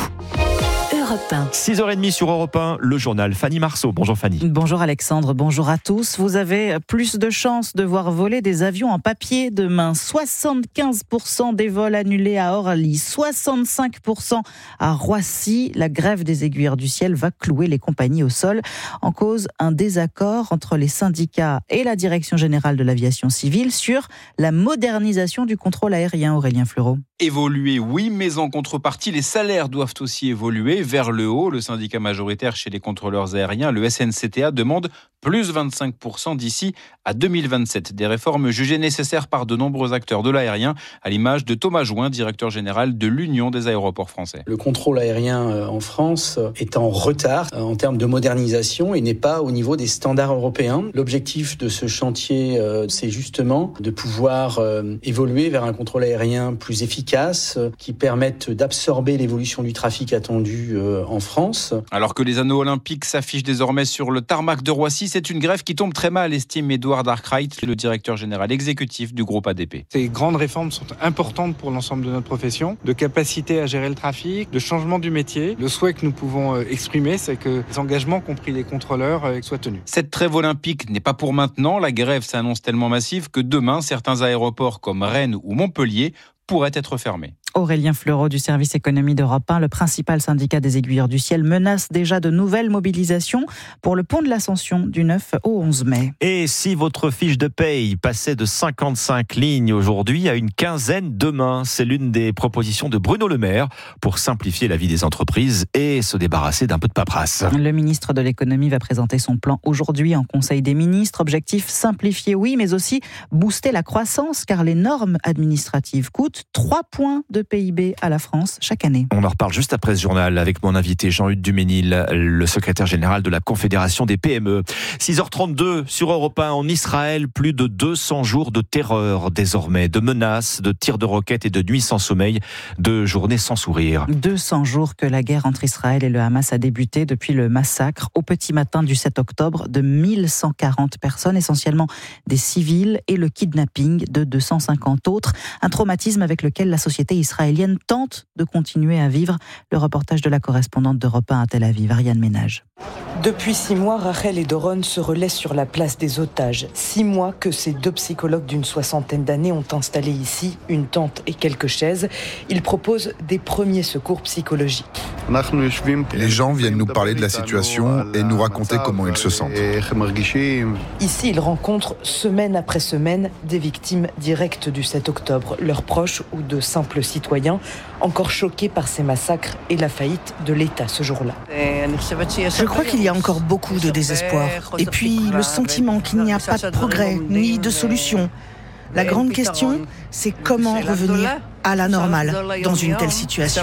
six heures trente sur Europe un, le journal. Fanny Marceau. Bonjour Fanny. Bonjour Alexandre, bonjour à tous. Vous avez plus de chances de voir voler des avions en papier demain. soixante-quinze pour cent des vols annulés à Orly, soixante-cinq pour cent à Roissy. La grève des aiguilleurs du ciel va clouer les compagnies au sol. En cause, un désaccord entre les syndicats et la Direction générale de l'aviation civile sur la modernisation du contrôle aérien. Aurélien Fleureau. Évoluer, oui, mais en contrepartie, les salaires doivent aussi évoluer vers le haut. Le syndicat majoritaire chez les contrôleurs aériens, le S N C T A, demande plus vingt-cinq pour cent d'ici à deux mille vingt-sept. Des réformes jugées nécessaires par de nombreux acteurs de l'aérien, à l'image de Thomas Join, directeur général de l'Union des aéroports français. Le contrôle aérien en France est en retard en termes de modernisation et n'est pas au niveau des standards européens. L'objectif de ce chantier, c'est justement de pouvoir évoluer vers un contrôle aérien plus efficace, qui permette d'absorber l'évolution du trafic attendu en France. Alors que les anneaux olympiques s'affichent désormais sur le tarmac de Roissy, c'est une grève qui tombe très mal, estime Edouard Arkwright, le directeur général exécutif du groupe A D P. Ces grandes réformes sont importantes pour l'ensemble de notre profession, de capacité à gérer le trafic, de changement du métier. Le souhait que nous pouvons exprimer, c'est que les engagements qu'ont pris les contrôleurs soient tenus. Cette trêve olympique n'est pas pour maintenant. La grève s'annonce tellement massive que demain, certains aéroports comme Rennes ou Montpellier pourraient être fermés. Aurélien Fleureau du service économie d'Europe un, le principal syndicat des aiguilleurs du ciel, menace déjà de nouvelles mobilisations pour le pont de l'Ascension du neuf au onze mai. Et si votre fiche de paye passait de cinquante-cinq lignes aujourd'hui à une quinzaine demain, c'est l'une des propositions de Bruno Le Maire pour simplifier la vie des entreprises et se débarrasser d'un peu de paperasse. Le ministre de l'économie va présenter son plan aujourd'hui en Conseil des ministres. Objectif, simplifier oui, mais aussi booster la croissance car les normes administratives coûtent trois points de P I B à la France chaque année. On en reparle juste après ce journal avec mon invité Jean-Hugues Duménil, le secrétaire général de la Confédération des P M E. six heures trente-deux sur Europe un, en Israël, plus de deux cents jours de terreur désormais, de menaces, de tirs de roquettes et de nuits sans sommeil, de journées sans sourire. deux cents jours que la guerre entre Israël et le Hamas a débuté depuis le massacre au petit matin du sept octobre de mille cent quarante personnes, essentiellement des civils, et le kidnapping de deux cent cinquante autres. Un traumatisme avec lequel la société israélienne tente de continuer à vivre. Le reportage de la correspondante d'Europe un à Tel Aviv, Ariane Ménage. Depuis six mois, Rachel et Doron se relaient sur la place des otages. Six mois que ces deux psychologues d'une soixantaine d'années ont installé ici une tente et quelques chaises. Ils proposent des premiers secours psychologiques. Les gens viennent nous parler de la situation et nous raconter comment ils se sentent. Ici, ils rencontrent semaine après semaine des victimes directes du sept octobre, leurs proches ou de simples citoyens, encore choqués par ces massacres et la faillite de l'État ce jour-là. Je crois qu'il y a encore beaucoup de désespoir. Et puis le sentiment qu'il n'y a pas de progrès ni de solution. La grande question, c'est comment revenir à la normale dans une telle situation.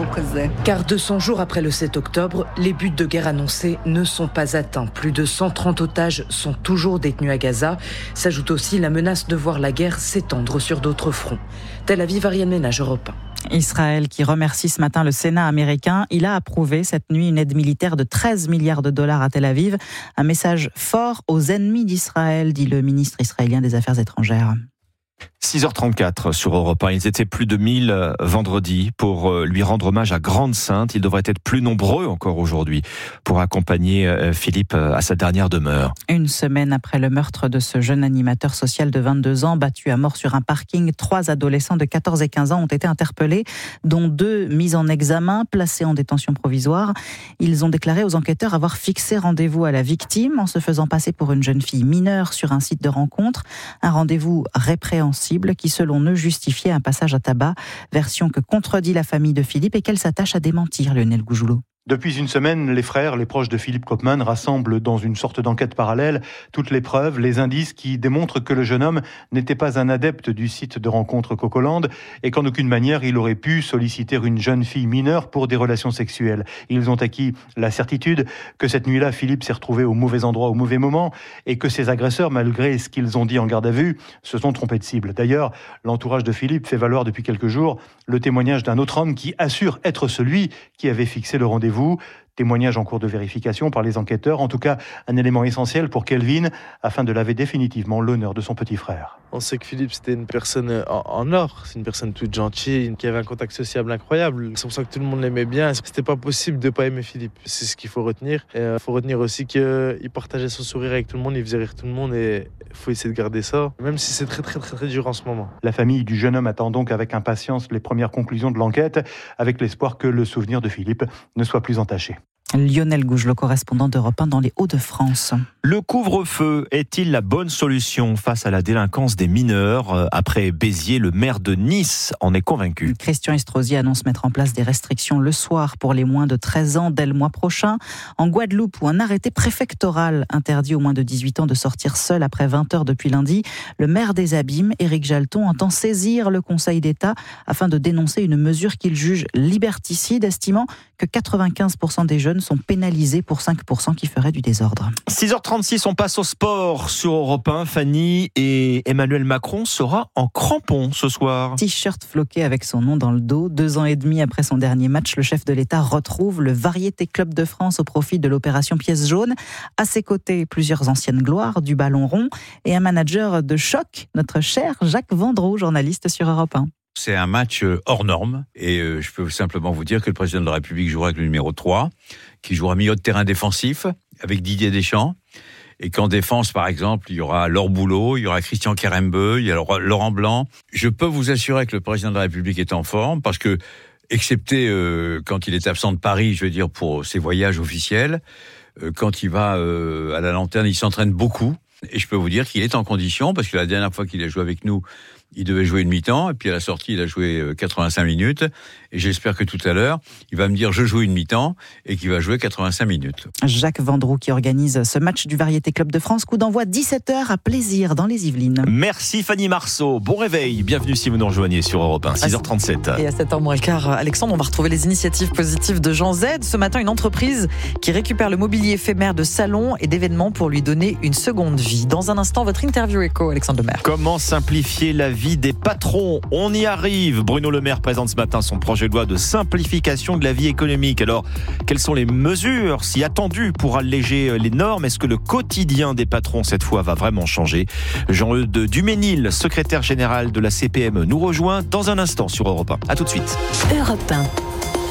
Car deux cents jours après le sept octobre, les buts de guerre annoncés ne sont pas atteints. Plus de cent trente otages sont toujours détenus à Gaza. S'ajoute aussi la menace de voir la guerre s'étendre sur d'autres fronts. Tel Aviv, Ariane Ménage, Europe un. Israël qui remercie ce matin le Sénat américain. Il a approuvé cette nuit une aide militaire de treize milliards de dollars à Tel Aviv. Un message fort aux ennemis d'Israël, dit le ministre israélien des Affaires étrangères. six heures trente-quatre sur Europe un. Ils étaient plus de mille vendredi pour lui rendre hommage à Grande Sainte. Ils devraient être plus nombreux encore aujourd'hui pour accompagner Philippe à sa dernière demeure. Une semaine après le meurtre de ce jeune animateur social de vingt-deux ans, battu à mort sur un parking, trois adolescents de quatorze et quinze ans ont été interpellés, dont deux mis en examen, placés en détention provisoire. Ils ont déclaré aux enquêteurs avoir fixé rendez-vous à la victime en se faisant passer pour une jeune fille mineure sur un site de rencontre. Un rendez-vous répréhensible qui, selon eux, justifiait un passage à tabac, version que contredit la famille de Philippe et qu'elle s'attache à démentir, Lionel Goujoulot. Depuis une semaine, les frères, les proches de Philippe Kopman rassemblent dans une sorte d'enquête parallèle toutes les preuves, les indices qui démontrent que le jeune homme n'était pas un adepte du site de rencontre Cocoland et qu'en aucune manière il aurait pu solliciter une jeune fille mineure pour des relations sexuelles. Ils ont acquis la certitude que cette nuit-là, Philippe s'est retrouvé au mauvais endroit au mauvais moment et que ses agresseurs, malgré ce qu'ils ont dit en garde à vue, se sont trompés de cible. D'ailleurs, l'entourage de Philippe fait valoir depuis quelques jours le témoignage d'un autre homme qui assure être celui qui avait fixé le rendez-vous. Témoignage en cours de vérification par les enquêteurs, en tout cas un élément essentiel pour Kelvin afin de laver définitivement l'honneur de son petit frère. On sait que Philippe c'était une personne en, en or, c'est une personne toute gentille, qui avait un contact sociable incroyable. C'est pour ça que tout le monde l'aimait bien. C'était pas possible de pas aimer Philippe, c'est ce qu'il faut retenir. Il euh, faut retenir aussi qu'il partageait son sourire avec tout le monde, il faisait rire tout le monde et il faut essayer de garder ça, même si c'est très très très très dur en ce moment. La famille du jeune homme attend donc avec impatience les premières conclusions de l'enquête, avec l'espoir que le souvenir de Philippe ne soit plus entaché. Lionel Gougelot, correspondant d'Europe un dans les Hauts-de-France. Le couvre-feu est-il la bonne solution face à la délinquance des mineurs ? Après Béziers, le maire de Nice en est convaincu. Christian Estrosi annonce mettre en place des restrictions le soir pour les moins de treize ans dès le mois prochain. En Guadeloupe, où un arrêté préfectoral interdit aux moins de dix-huit ans de sortir seul après vingt heures depuis lundi, le maire des Abîmes, Éric Jalton, entend saisir le Conseil d'État afin de dénoncer une mesure qu'il juge liberticide, estimant que quatre-vingt-quinze pour cent des jeunes sont pénalisés pour cinq pour cent qui feraient du désordre. six heures trente-six, on passe au sport sur Europe un. Fanny, et Emmanuel Macron sera en crampons ce soir. T-shirt floqué avec son nom dans le dos. Deux ans et demi après son dernier match, le chef de l'État retrouve le Variété Club de France au profit de l'opération Pièce jaune. À ses côtés, plusieurs anciennes gloires du ballon rond et un manager de choc, notre cher Jacques Vendroux, journaliste sur Europe un. C'est un match hors norme et je peux simplement vous dire que le président de la République jouera avec le numéro trois, qui jouera milieu de terrain défensif avec Didier Deschamps. Et qu'en défense, par exemple, il y aura Laure Boulot, il y aura Christian Kerembeu, il y aura Laurent Blanc. Je peux vous assurer que le président de la République est en forme parce que, excepté euh, quand il est absent de Paris, je veux dire pour ses voyages officiels, euh, quand il va euh, à la lanterne, il s'entraîne beaucoup. Et je peux vous dire qu'il est en condition parce que la dernière fois qu'il a joué avec nous, il devait jouer une mi-temps, et puis à la sortie, il a joué quatre-vingt-cinq minutes, et j'espère que tout à l'heure, il va me dire « je joue une mi-temps » et qu'il va jouer quatre-vingt-cinq minutes. Jacques Vendroux qui organise ce match du Variété Club de France, coup d'envoi dix-sept heures à Plaisir dans les Yvelines. Merci Fanny Marceau, bon réveil, bienvenue si vous nous rejoignez sur Europe un, six heures trente-sept. Et à sept heures moins le quart, Alexandre, on va retrouver les initiatives positives de Jean Z. Ce matin, une entreprise qui récupère le mobilier éphémère de salons et d'événements pour lui donner une seconde vie. Dans un instant, votre interview écho, Alexandre Lemaire. Comment simplifier la vie des patrons? On y arrive. Bruno Le Maire présente ce matin son projet de loi de simplification de la vie économique. Alors, quelles sont les mesures si attendues pour alléger les normes? Est-ce que le quotidien des patrons, cette fois, va vraiment changer? Jean-Eudes Duménil, secrétaire général de la C P M E, nous rejoint dans un instant sur Europe un. A tout de suite. Europe un.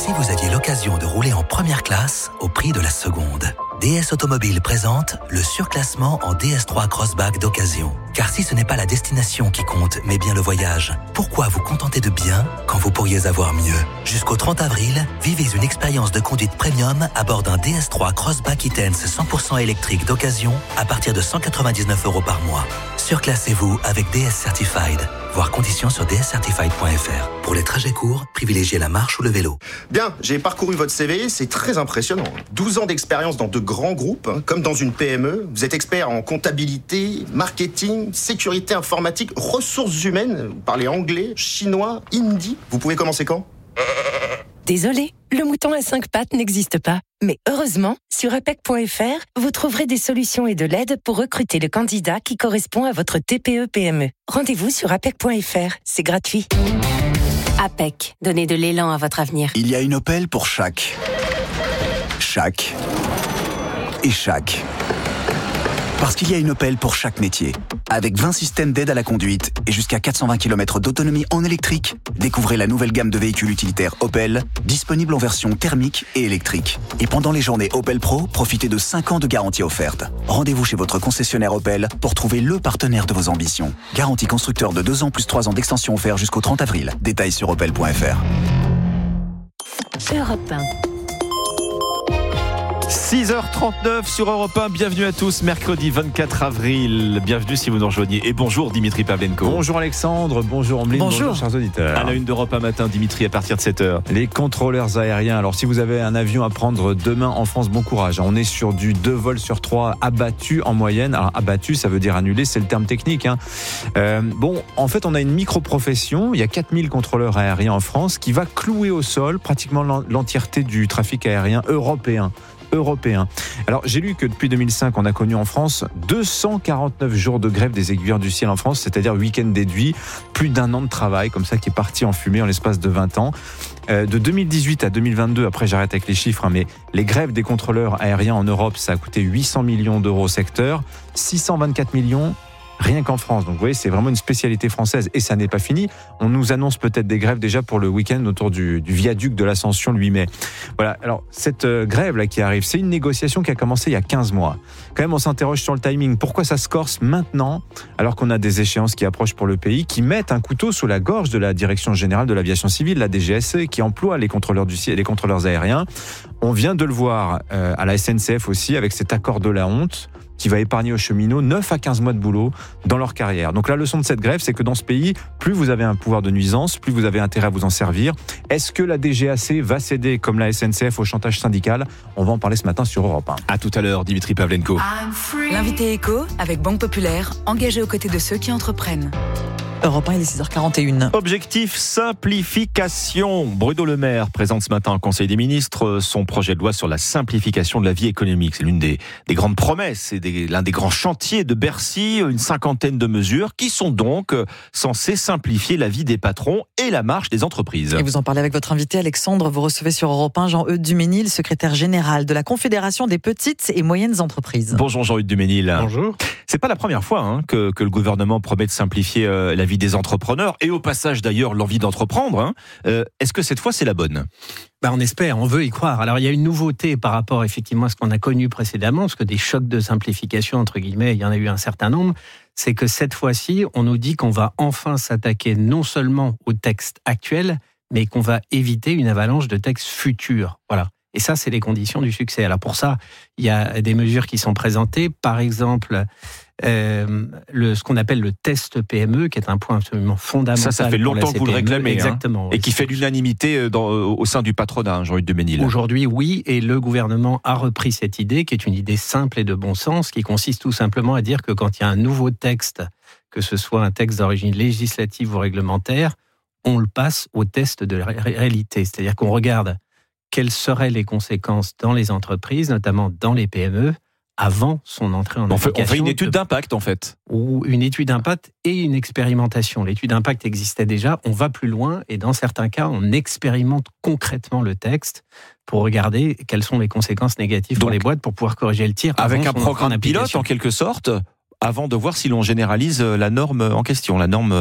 si vous aviez l'occasion de rouler en première classe au prix de la seconde? D S Automobile présente le surclassement en D S trois Crossback d'occasion. Car si ce n'est pas la destination qui compte, mais bien le voyage, pourquoi vous contenter de bien quand vous pourriez avoir mieux? Jusqu'au trente avril, vivez une expérience de conduite premium à bord d'un D S trois Crossback E-Tense cent pour cent électrique d'occasion à partir de cent quatre-vingt-dix-neuf euros par mois. Surclassez-vous avec D S Certified. Voir conditions sur d s certified point f r. Pour les trajets courts, privilégiez la marche ou le vélo. Bien, j'ai parcouru votre C V, c'est très impressionnant. douze ans d'expérience dans de grands groupes, hein, comme dans une P M E. Vous êtes expert en comptabilité, marketing, sécurité informatique, ressources humaines. Vous parlez anglais, chinois, hindi. Vous pouvez commencer quand ? Désolé, le mouton à cinq pattes n'existe pas. Mais heureusement, sur apec point f r, vous trouverez des solutions et de l'aide pour recruter le candidat qui correspond à votre T P E P M E. Rendez-vous sur apec point f r, c'est gratuit. APEC, donnez de l'élan à votre avenir. Il y a une Opel pour chaque. Chaque. Et chaque. Parce qu'il y a une Opel pour chaque métier. Avec vingt systèmes d'aide à la conduite et jusqu'à quatre cent vingt kilomètres d'autonomie en électrique, découvrez la nouvelle gamme de véhicules utilitaires Opel, disponible en version thermique et électrique. Et pendant les journées Opel Pro, profitez de cinq ans de garantie offerte. Rendez-vous chez votre concessionnaire Opel pour trouver le partenaire de vos ambitions. Garantie constructeur de deux ans plus trois ans d'extension offert jusqu'au trente avril. Détails sur opel point f r. Europe un. six heures trente-neuf sur Europe un, bienvenue à tous, mercredi vingt-quatre avril, bienvenue si vous nous rejoignez et bonjour Dimitri Pavlenko. Bonjour Alexandre, bonjour Ambline, bonjour. bonjour chers auditeurs. À la une d'Europe un matin, Dimitri, à partir de sept heures. Les contrôleurs aériens, alors si vous avez un avion à prendre demain en France, bon courage, on est sur du deux vols sur trois abattus en moyenne, alors abattu ça veut dire annulé, c'est le terme technique. Hein. Euh, bon, en fait on a une micro-profession, il y a quatre mille contrôleurs aériens en France qui va clouer au sol pratiquement l'entièreté du trafic aérien européen. européen. Alors, j'ai lu que depuis deux mille cinq, on a connu en France deux cent quarante-neuf jours de grève des aiguilleurs du ciel en France, c'est-à-dire week-end déduit, plus d'un an de travail, comme ça, qui est parti en fumée en l'espace de vingt ans. Euh, de deux mille dix-huit à deux mille vingt-deux, après j'arrête avec les chiffres, hein, mais les grèves des contrôleurs aériens en Europe, ça a coûté huit cents millions d'euros au secteur, six cent vingt-quatre millions rien qu'en France. Donc vous voyez, c'est vraiment une spécialité française et ça n'est pas fini. On nous annonce peut-être des grèves déjà pour le week-end autour du, du viaduc de l'Ascension le huit mai. Voilà, alors cette euh, grève-là qui arrive, c'est une négociation qui a commencé il y a quinze mois. Quand même, on s'interroge sur le timing. Pourquoi ça se corse maintenant, alors qu'on a des échéances qui approchent pour le pays, qui mettent un couteau sous la gorge de la Direction Générale de l'Aviation Civile, la D G S C, qui emploie les contrôleurs du ciel, les contrôleurs aériens. On vient de le voir euh, à la S N C F aussi, avec cet accord de la honte, qui va épargner aux cheminots neuf à quinze mois de boulot dans leur carrière. Donc la leçon de cette grève, c'est que dans ce pays, plus vous avez un pouvoir de nuisance, plus vous avez intérêt à vous en servir. Est-ce que la D G A C va céder, comme la S N C F, au chantage syndical ? On va en parler ce matin sur Europe un. À tout à l'heure, Dimitri Pavlenko. L'invité éco, avec Banque Populaire, engagé aux côtés de ceux qui entreprennent. Europe un, il est six heures quarante et un. Objectif simplification. Bruno Le Maire présente ce matin au Conseil des ministres son projet de loi sur la simplification de la vie économique. C'est l'une des, des grandes promesses, c'est des, l'un des grands chantiers de Bercy, une cinquantaine de mesures qui sont donc censées simplifier la vie des patrons et la marche des entreprises. Et vous en parlez avec votre invité Alexandre, vous recevez sur Europe un Jean-Eudes Duménil, secrétaire général de la Confédération des petites et moyennes entreprises. Bonjour Jean-Eudes Duménil. Bonjour. C'est pas la première fois hein, que, que le gouvernement promet de simplifier euh, la vie des entrepreneurs et au passage d'ailleurs l'envie d'entreprendre. Hein. Euh, est-ce que cette fois c'est la bonne ? Bah on espère, on veut y croire. Alors il y a une nouveauté par rapport effectivement à ce qu'on a connu précédemment, parce que des chocs de simplification entre guillemets, il y en a eu un certain nombre. C'est que cette fois-ci, on nous dit qu'on va enfin s'attaquer non seulement aux textes actuels, mais qu'on va éviter une avalanche de textes futurs. Voilà. Et ça, c'est les conditions du succès. Alors pour ça, il y a des mesures qui sont présentées. Par exemple, euh, le, ce qu'on appelle le test P M E, qui est un point absolument fondamental. Ça, ça fait longtemps que vous le réclamez. Exactement. Hein, et qui fait l'unanimité dans, au sein du patronat, Jean-Hugues Duménil. Aujourd'hui, oui. Et le gouvernement a repris cette idée, qui est une idée simple et de bon sens, qui consiste tout simplement à dire que quand il y a un nouveau texte, que ce soit un texte d'origine législative ou réglementaire, on le passe au test de la réalité. C'est-à-dire qu'on regarde quelles seraient les conséquences dans les entreprises, notamment dans les P M E, avant son entrée en on fait, application. On fait une étude d'impact, en fait. Ou une étude d'impact et une expérimentation. L'étude d'impact existait déjà, on va plus loin, et dans certains cas, on expérimente concrètement le texte pour regarder quelles sont les conséquences négatives Donc, pour les boîtes, pour pouvoir corriger le tir. Avec un programme pilote, en quelque sorte, avant de voir si l'on généralise la norme en question, la norme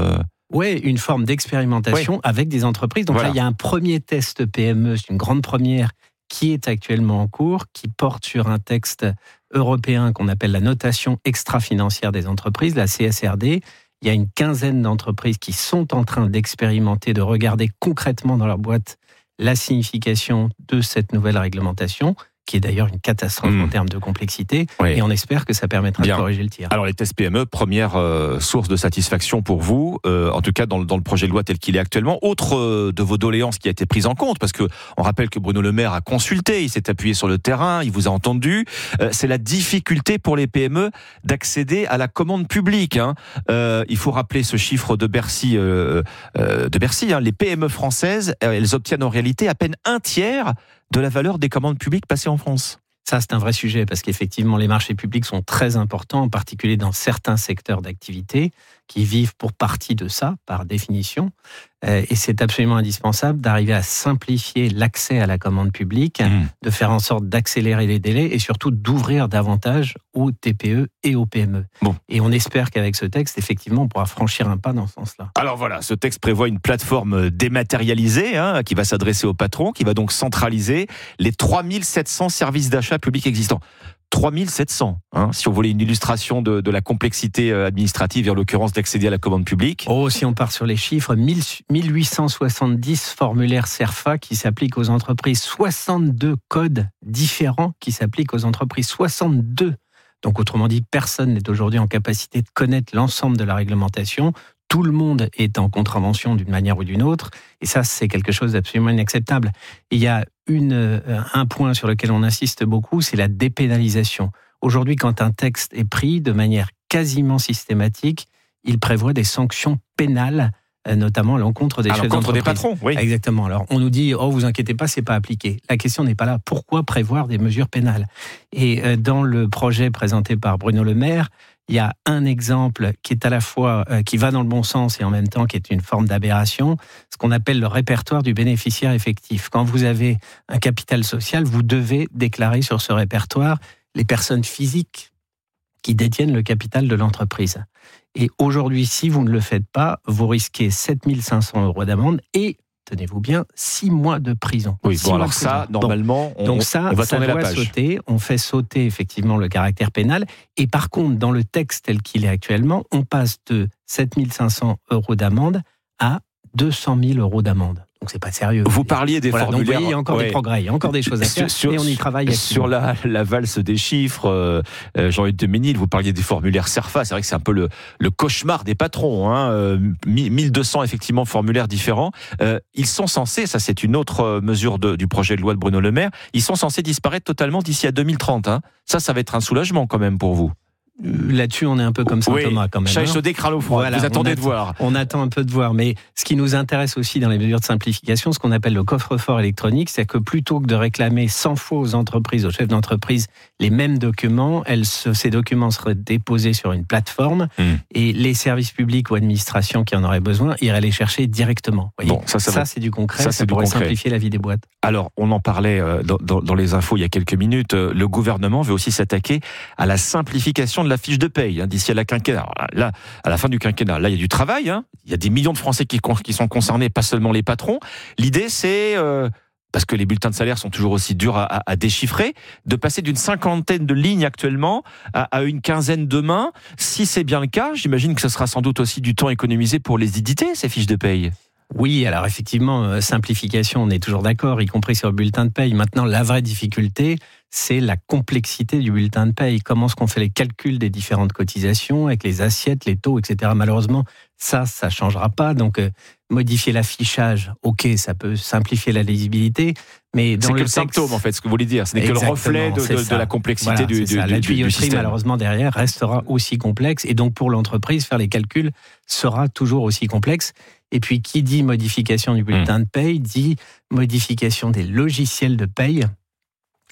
Oui, une forme d'expérimentation oui. avec des entreprises. Donc voilà. Là, il y a un premier test P M E, c'est une grande première qui est actuellement en cours, qui porte sur un texte européen qu'on appelle la notation extra-financière des entreprises, la C S R D. Il y a une quinzaine d'entreprises qui sont en train d'expérimenter, de regarder concrètement dans leur boîte la signification de cette nouvelle réglementation, qui est d'ailleurs une catastrophe mmh. en termes de complexité, oui. et on espère que ça permettra Bien. de corriger le tir. Alors les tests P M E, première euh, source de satisfaction pour vous, euh, en tout cas dans, dans le projet de loi tel qu'il est actuellement. Autre euh, de vos doléances qui a été prise en compte, parce que on rappelle que Bruno Le Maire a consulté, il s'est appuyé sur le terrain, il vous a entendu, euh, c'est la difficulté pour les P M E d'accéder à la commande publique. Hein. Euh, il faut rappeler ce chiffre de Bercy, euh, euh, de Bercy. Hein. Les P M E françaises, elles obtiennent en réalité à peine un tiers de la valeur des commandes publiques passées en France. Ça, c'est un vrai sujet, parce qu'effectivement, les marchés publics sont très importants, en particulier dans certains secteurs d'activité, qui vivent pour partie de ça, par définition. Et c'est absolument indispensable d'arriver à simplifier l'accès à la commande publique, mmh. de faire en sorte d'accélérer les délais, et surtout d'ouvrir davantage aux T P E et aux P M E. Bon. Et on espère qu'avec ce texte, effectivement, on pourra franchir un pas dans ce sens-là. Alors voilà, ce texte prévoit une plateforme dématérialisée, hein, qui va s'adresser aux patrons, qui va donc centraliser les trois mille sept cents services d'achat publics existants. trois mille sept cents, hein, si on voulait une illustration de, de la complexité administrative et en l'occurrence d'accéder à la commande publique. Oh, si on part sur les chiffres, mille huit cent soixante-dix formulaires CERFA qui s'appliquent aux entreprises, soixante-deux codes différents qui s'appliquent aux entreprises, soixante-deux. Donc autrement dit, personne n'est aujourd'hui en capacité de connaître l'ensemble de la réglementation. Tout le monde est en contravention d'une manière ou d'une autre, et ça, c'est quelque chose d'absolument inacceptable. Il y a une, un point sur lequel on insiste beaucoup, c'est la dépénalisation. Aujourd'hui, quand un texte est pris de manière quasiment systématique, il prévoit des sanctions pénales, notamment à l'encontre des à chefs l'encontre d'entreprise. des patrons, oui. Exactement. Alors, on nous dit, oh, vous inquiétez pas, c'est pas appliqué. La question n'est pas là. Pourquoi prévoir des mesures pénales ? Et dans le projet présenté par Bruno Le Maire, il y a un exemple qui est à la fois, euh, qui va dans le bon sens et en même temps qui est une forme d'aberration, ce qu'on appelle le répertoire du bénéficiaire effectif. Quand vous avez un capital social, vous devez déclarer sur ce répertoire les personnes physiques qui détiennent le capital de l'entreprise. Et aujourd'hui, si vous ne le faites pas, vous risquez sept mille cinq cents euros d'amende et, tenez-vous bien, six mois de prison. Oui, bon, alors ça, normalement, on, Donc ça, on va ça tourner doit la page. sauter. On fait sauter effectivement le caractère pénal. Et par contre, dans le texte tel qu'il est actuellement, on passe de sept mille cinq cents euros d'amende à deux cent mille euros d'amende. Donc c'est pas sérieux. Vous parliez des voilà, formulaires. Donc, vous voyez, il y a encore ouais. des progrès, il y a encore des choses à faire, sur, et on y travaille. Sur la, la valse des chiffres, euh, Jean-Yves de Ménil, vous parliez des formulaires CERFA. C'est vrai que c'est un peu le, le cauchemar des patrons. Hein, euh, mille deux cents effectivement formulaires différents. Euh, ils sont censés, ça c'est une autre mesure de, du projet de loi de Bruno Le Maire, ils sont censés disparaître totalement d'ici à deux mille trente. Hein. Ça, ça va être un soulagement quand même pour vous. Là-dessus, on est un peu comme Saint oui, Thomas quand même. Chaille chaudée, crâne au froid. Voilà, vous attendez attend, de voir. On attend un peu de voir. Mais ce qui nous intéresse aussi dans les mesures de simplification, ce qu'on appelle le coffre-fort électronique, c'est que plutôt que de réclamer cent fois aux entreprises, aux chefs d'entreprise, les mêmes documents, elles, ces documents seraient déposés sur une plateforme mmh. et les services publics ou administrations qui en auraient besoin iraient les chercher directement. Voyez, bon, ça, ça, ça va... c'est du concret. Ça, ça pourrait concret. simplifier la vie des boîtes. Alors, on en parlait dans, dans, dans les infos il y a quelques minutes. Le gouvernement veut aussi s'attaquer à la simplification de la fiche de paye. D'ici à la quinquennat. Là, à la fin du quinquennat, là, il y a du travail. Hein. Il y a des millions de Français qui, qui sont concernés, pas seulement les patrons. L'idée, c'est, euh, parce que les bulletins de salaire sont toujours aussi durs à, à, à déchiffrer, de passer d'une cinquantaine de lignes actuellement à, à une quinzaine demain. Si c'est bien le cas, j'imagine que ce sera sans doute aussi du temps économisé pour les éditer, ces fiches de paye. Oui, alors effectivement, simplification, on est toujours d'accord, y compris sur le bulletin de paye. Maintenant, la vraie difficulté, c'est la complexité du bulletin de paye. Comment est-ce qu'on fait les calculs des différentes cotisations avec les assiettes, les taux, et cetera. Malheureusement, ça, ça ne changera pas. Donc, euh, modifier l'affichage, ok, ça peut simplifier la lisibilité, mais dans c'est le que texte... le symptôme, en fait, ce que vous voulez dire. Ce n'est Exactement, que le reflet de, de, de la complexité voilà, du, du, la du, tuyauterie, du système. Malheureusement, derrière, restera aussi complexe. Et donc, pour l'entreprise, faire les calculs sera toujours aussi complexe. Et puis, qui dit modification du bulletin mmh. de paye, dit modification des logiciels de paye.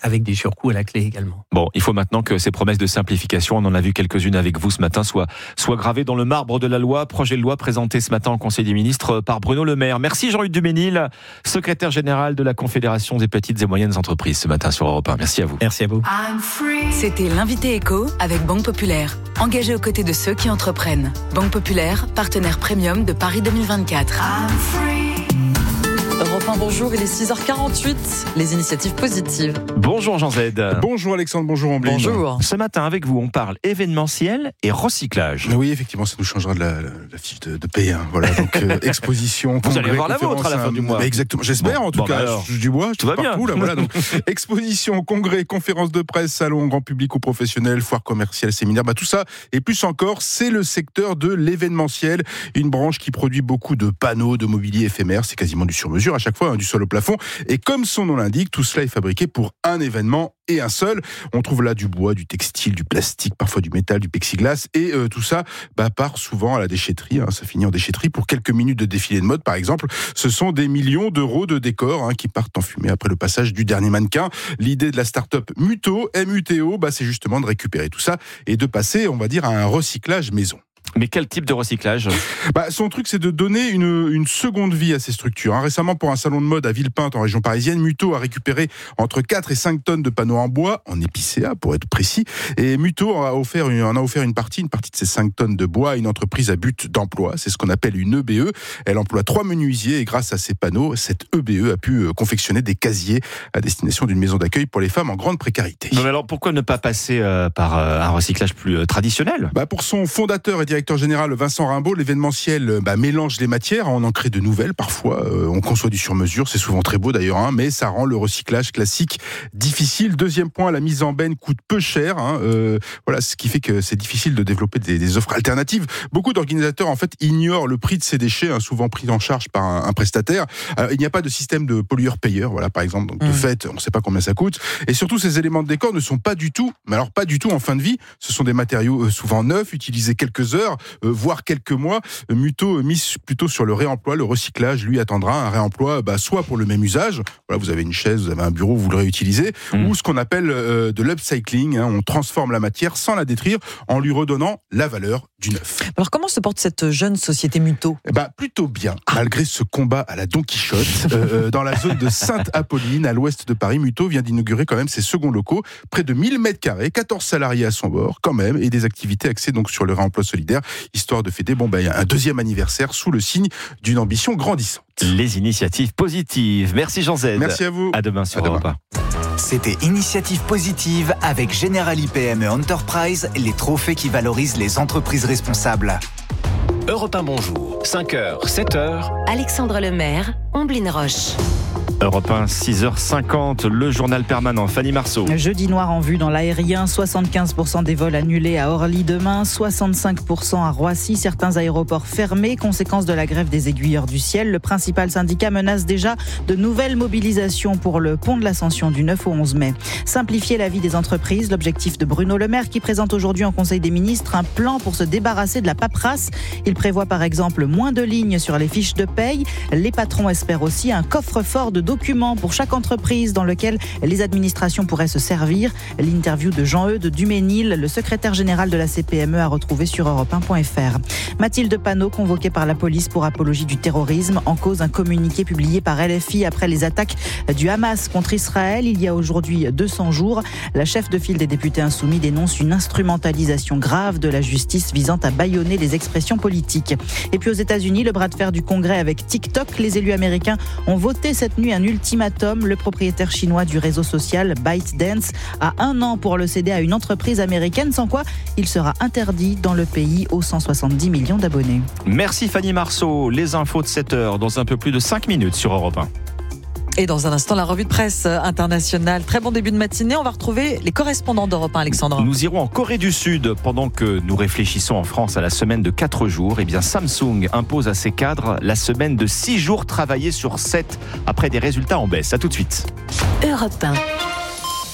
avec des surcoûts à la clé également. Bon, il faut maintenant que ces promesses de simplification, on en a vu quelques-unes avec vous ce matin, soient, soient gravées dans le marbre de la loi. Projet de loi présenté ce matin en Conseil des ministres par Bruno Le Maire. Merci Jean-Hugues Duménil, secrétaire général de la Confédération des petites et moyennes entreprises ce matin sur Europe un. Merci à vous. Merci à vous. C'était l'invité éco avec Banque Populaire. Engagé aux côtés de ceux qui entreprennent. Banque Populaire, partenaire premium de Paris deux mille vingt-quatre. Europe un, bonjour, il est six heures quarante-huit, les initiatives positives. Bonjour Jean Z. Bonjour Alexandre, bonjour Ambline. Bonjour. Ce matin avec vous, on parle événementiel et recyclage. Oui, effectivement, ça nous changera de la, la, la fiche de, de paie. Hein. Voilà, donc euh, exposition, vous congrès, allez voir la vôtre à la fin du mois. Exactement, j'espère bon, en tout bon, cas. bah alors, je, du bois, je tout va partout, bien. Là, voilà, donc, exposition, congrès, conférences de presse, salons, grand public ou professionnel, foire commerciale, séminaire, bah, tout ça et plus encore, c'est le secteur de l'événementiel, une branche qui produit beaucoup de panneaux, de mobilier éphémère, c'est quasiment du sur-mesure à chaque fois, hein, du sol au plafond. Et comme son nom l'indique, tout cela est fabriqué pour un événement et un seul. On trouve là du bois, du textile, du plastique, parfois du métal, du plexiglas. Et euh, tout ça bah, part souvent à la déchetterie. Hein, ça finit en déchetterie. Pour quelques minutes de défilé de mode, par exemple, ce sont des millions d'euros de décors hein, qui partent en fumée après le passage du dernier mannequin. L'idée de la start-up Muto, M U T O, bah, c'est justement de récupérer tout ça et de passer, on va dire, à un recyclage maison. Mais quel type de recyclage ? Bah, son truc, c'est de donner une, une seconde vie à ces structures. Hein. Récemment, pour un salon de mode à Villepinte, en région parisienne, Muto a récupéré entre quatre et cinq tonnes de panneaux en bois, en épicéa pour être précis. Et Muto a offert une, en a offert une partie, une partie de ces cinq tonnes de bois à une entreprise à but d'emploi. C'est ce qu'on appelle une E B E. Elle emploie trois menuisiers et grâce à ces panneaux, cette E B E a pu confectionner des casiers à destination d'une maison d'accueil pour les femmes en grande précarité. Non, mais alors pourquoi ne pas passer euh, par euh, un recyclage plus euh, traditionnel ? Bah, pour son fondateur et directeur général Vincent Rimbaud, l'événementiel bah, mélange les matières, on en crée de nouvelles parfois, euh, on conçoit du sur-mesure, c'est souvent très beau d'ailleurs, hein, mais ça rend le recyclage classique difficile. Deuxième point, la mise en benne coûte peu cher, hein, euh, voilà, ce qui fait que c'est difficile de développer des, des offres alternatives. Beaucoup d'organisateurs en fait ignorent le prix de ces déchets, hein, souvent pris en charge par un, un prestataire. Alors, il n'y a pas de système de pollueur-payeur, voilà, par exemple, donc de mmh. fait, on ne sait pas combien ça coûte. Et surtout, ces éléments de décor ne sont pas du tout, mais alors pas du tout en fin de vie. Ce sont des matériaux euh, souvent neufs, utilisés quelques heures, euh, voire quelques mois. Muto mise plutôt sur le réemploi, le recyclage, lui attendra un réemploi, bah, soit pour le même usage, voilà, vous avez une chaise, vous avez un bureau, vous le réutilisez, mmh. ou ce qu'on appelle euh, de l'upcycling, hein, on transforme la matière sans la détruire, en lui redonnant la valeur du neuf. Alors comment se porte cette jeune société Muto ? Eh bah, plutôt bien, ah. malgré ce combat à la Don Quichotte. euh, dans la zone de Sainte-Apolline, à l'ouest de Paris, Muto vient d'inaugurer quand même ses seconds locaux, près de mille mètres carrés, quatorze salariés à son bord, quand même, et des activités axées donc sur le réemploi solidaire, histoire de fêter bon, ben, un deuxième anniversaire sous le signe d'une ambition grandissante. Les initiatives positives. Merci Jean Z. Merci à vous. À demain sur Europe un. C'était Initiative positive avec Generali P M E Enterprise, les trophées qui valorisent les entreprises responsables. Europe un, bonjour. cinq heures, sept heures. Alexandre Lemaire, Ambline Roche. Europe un, six heures cinquante, le journal permanent. Fanny Marceau. Jeudi noir en vue dans l'aérien, soixante-quinze pour cent des vols annulés à Orly demain, soixante-cinq pour cent à Roissy, certains aéroports fermés, conséquence de la grève des aiguilleurs du ciel. Le principal syndicat menace déjà de nouvelles mobilisations pour le pont de l'Ascension du neuf au onze mai. Simplifier la vie des entreprises, l'objectif de Bruno Le Maire qui présente aujourd'hui en Conseil des ministres un plan pour se débarrasser de la paperasse. Il prévoit par exemple moins de lignes sur les fiches de paye. Les patrons espèrent aussi un coffre-fort de documents pour chaque entreprise dans lequel les administrations pourraient se servir. L'interview de Jean-Eudes Duménil, le secrétaire général de la C P M E, a retrouvé sur europe un point f r. Mathilde Panot, convoquée par la police pour apologie du terrorisme, en cause un communiqué publié par L F I après les attaques du Hamas contre Israël il y a aujourd'hui deux cents jours. La chef de file des députés insoumis dénonce une instrumentalisation grave de la justice visant à bâillonner les expressions politiques. Et puis aux États-Unis, le bras de fer du Congrès avec TikTok. Les élus américains ont voté cette nuit un ultimatum. Le propriétaire chinois du réseau social ByteDance a un an pour le céder à une entreprise américaine, sans quoi il sera interdit dans le pays aux cent soixante-dix millions d'abonnés. Merci Fanny Marceau. Les infos de sept heures dans un peu plus de cinq minutes sur Europe un. Et dans un instant, la revue de presse internationale. Très bon début de matinée. On va retrouver les correspondants d'Europe un, Alexandre. Nous irons en Corée du Sud. Pendant que nous réfléchissons en France à la semaine de quatre jours, eh bien Samsung impose à ses cadres la semaine de six jours travaillés sur sept après des résultats en baisse. À tout de suite. Europe un.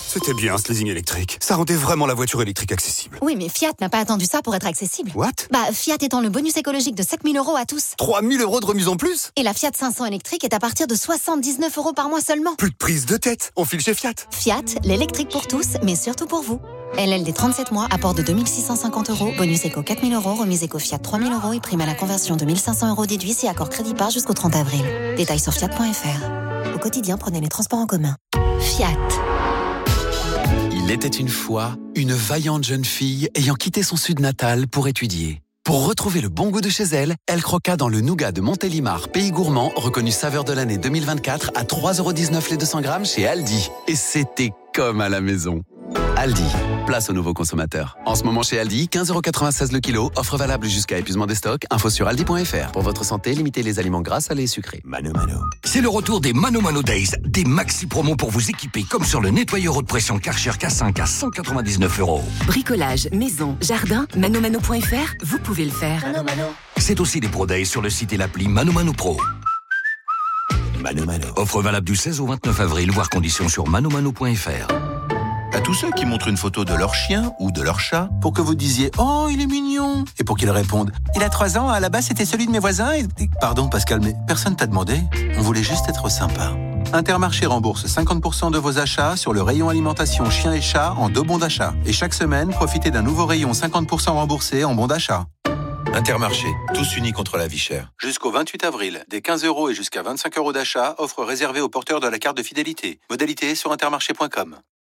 C'était bien ce leasing électrique. Ça rendait vraiment la voiture électrique accessible. Oui, mais Fiat n'a pas attendu ça pour être accessible. What? Bah, Fiat étend le bonus écologique de sept mille euros à tous. trois mille euros de remise en plus? Et la Fiat cinq cents électrique est à partir de soixante-dix-neuf euros par mois seulement. Plus de prise de tête. On file chez Fiat. Fiat, l'électrique pour tous, mais surtout pour vous. L L D trente-sept mois, apport de deux mille six cent cinquante euros, bonus éco quatre mille euros, remise éco Fiat trois mille euros et prime à la conversion de mille cinq cents euros déduit si accord crédit par jusqu'au trente avril. Détails sur fiat point f r. Au quotidien, prenez les transports en commun. Fiat. Il était une fois une vaillante jeune fille ayant quitté son sud natal pour étudier. Pour retrouver le bon goût de chez elle, elle croqua dans le nougat de Montélimar, pays gourmand, reconnu saveur de l'année deux mille vingt-quatre à trois euros dix-neuf les deux cents grammes chez Aldi. Et c'était comme à la maison. Aldi, place aux nouveaux consommateurs. En ce moment chez Aldi, quinze euros quatre-vingt-seize le kilo, offre valable jusqu'à épuisement des stocks. Info sur aldi point f r. Pour votre santé, limitez les aliments gras, salés et sucrés. Mano Mano. C'est le retour des Mano Mano Days, des maxi promos pour vous équiper, comme sur le nettoyeur haute pression Karcher K cinq à cent quatre-vingt-dix-neuf euros. Bricolage, maison, jardin, mano mano point f r, vous pouvez le faire. Mano Mano. C'est aussi des Pro Days sur le site et l'appli Mano Mano Pro. Mano Mano. Offre valable du seize au vingt-neuf avril, voire conditions sur mano mano point f r. À tous ceux qui montrent une photo de leur chien ou de leur chat pour que vous disiez « Oh, il est mignon !» et pour qu'ils répondent « Il a trois ans, à la base c'était celui de mes voisins et... » Pardon Pascal, mais personne t'a demandé. On voulait juste être sympa. Intermarché rembourse cinquante pour cent de vos achats sur le rayon alimentation chien et chat en deux bons d'achat. Et chaque semaine, profitez d'un nouveau rayon cinquante pour cent remboursé en bons d'achat. Intermarché, tous unis contre la vie chère. Jusqu'au vingt-huit avril, des quinze euros et jusqu'à vingt-cinq euros d'achat, offre réservée aux porteurs de la carte de fidélité. Modalité sur intermarché point com.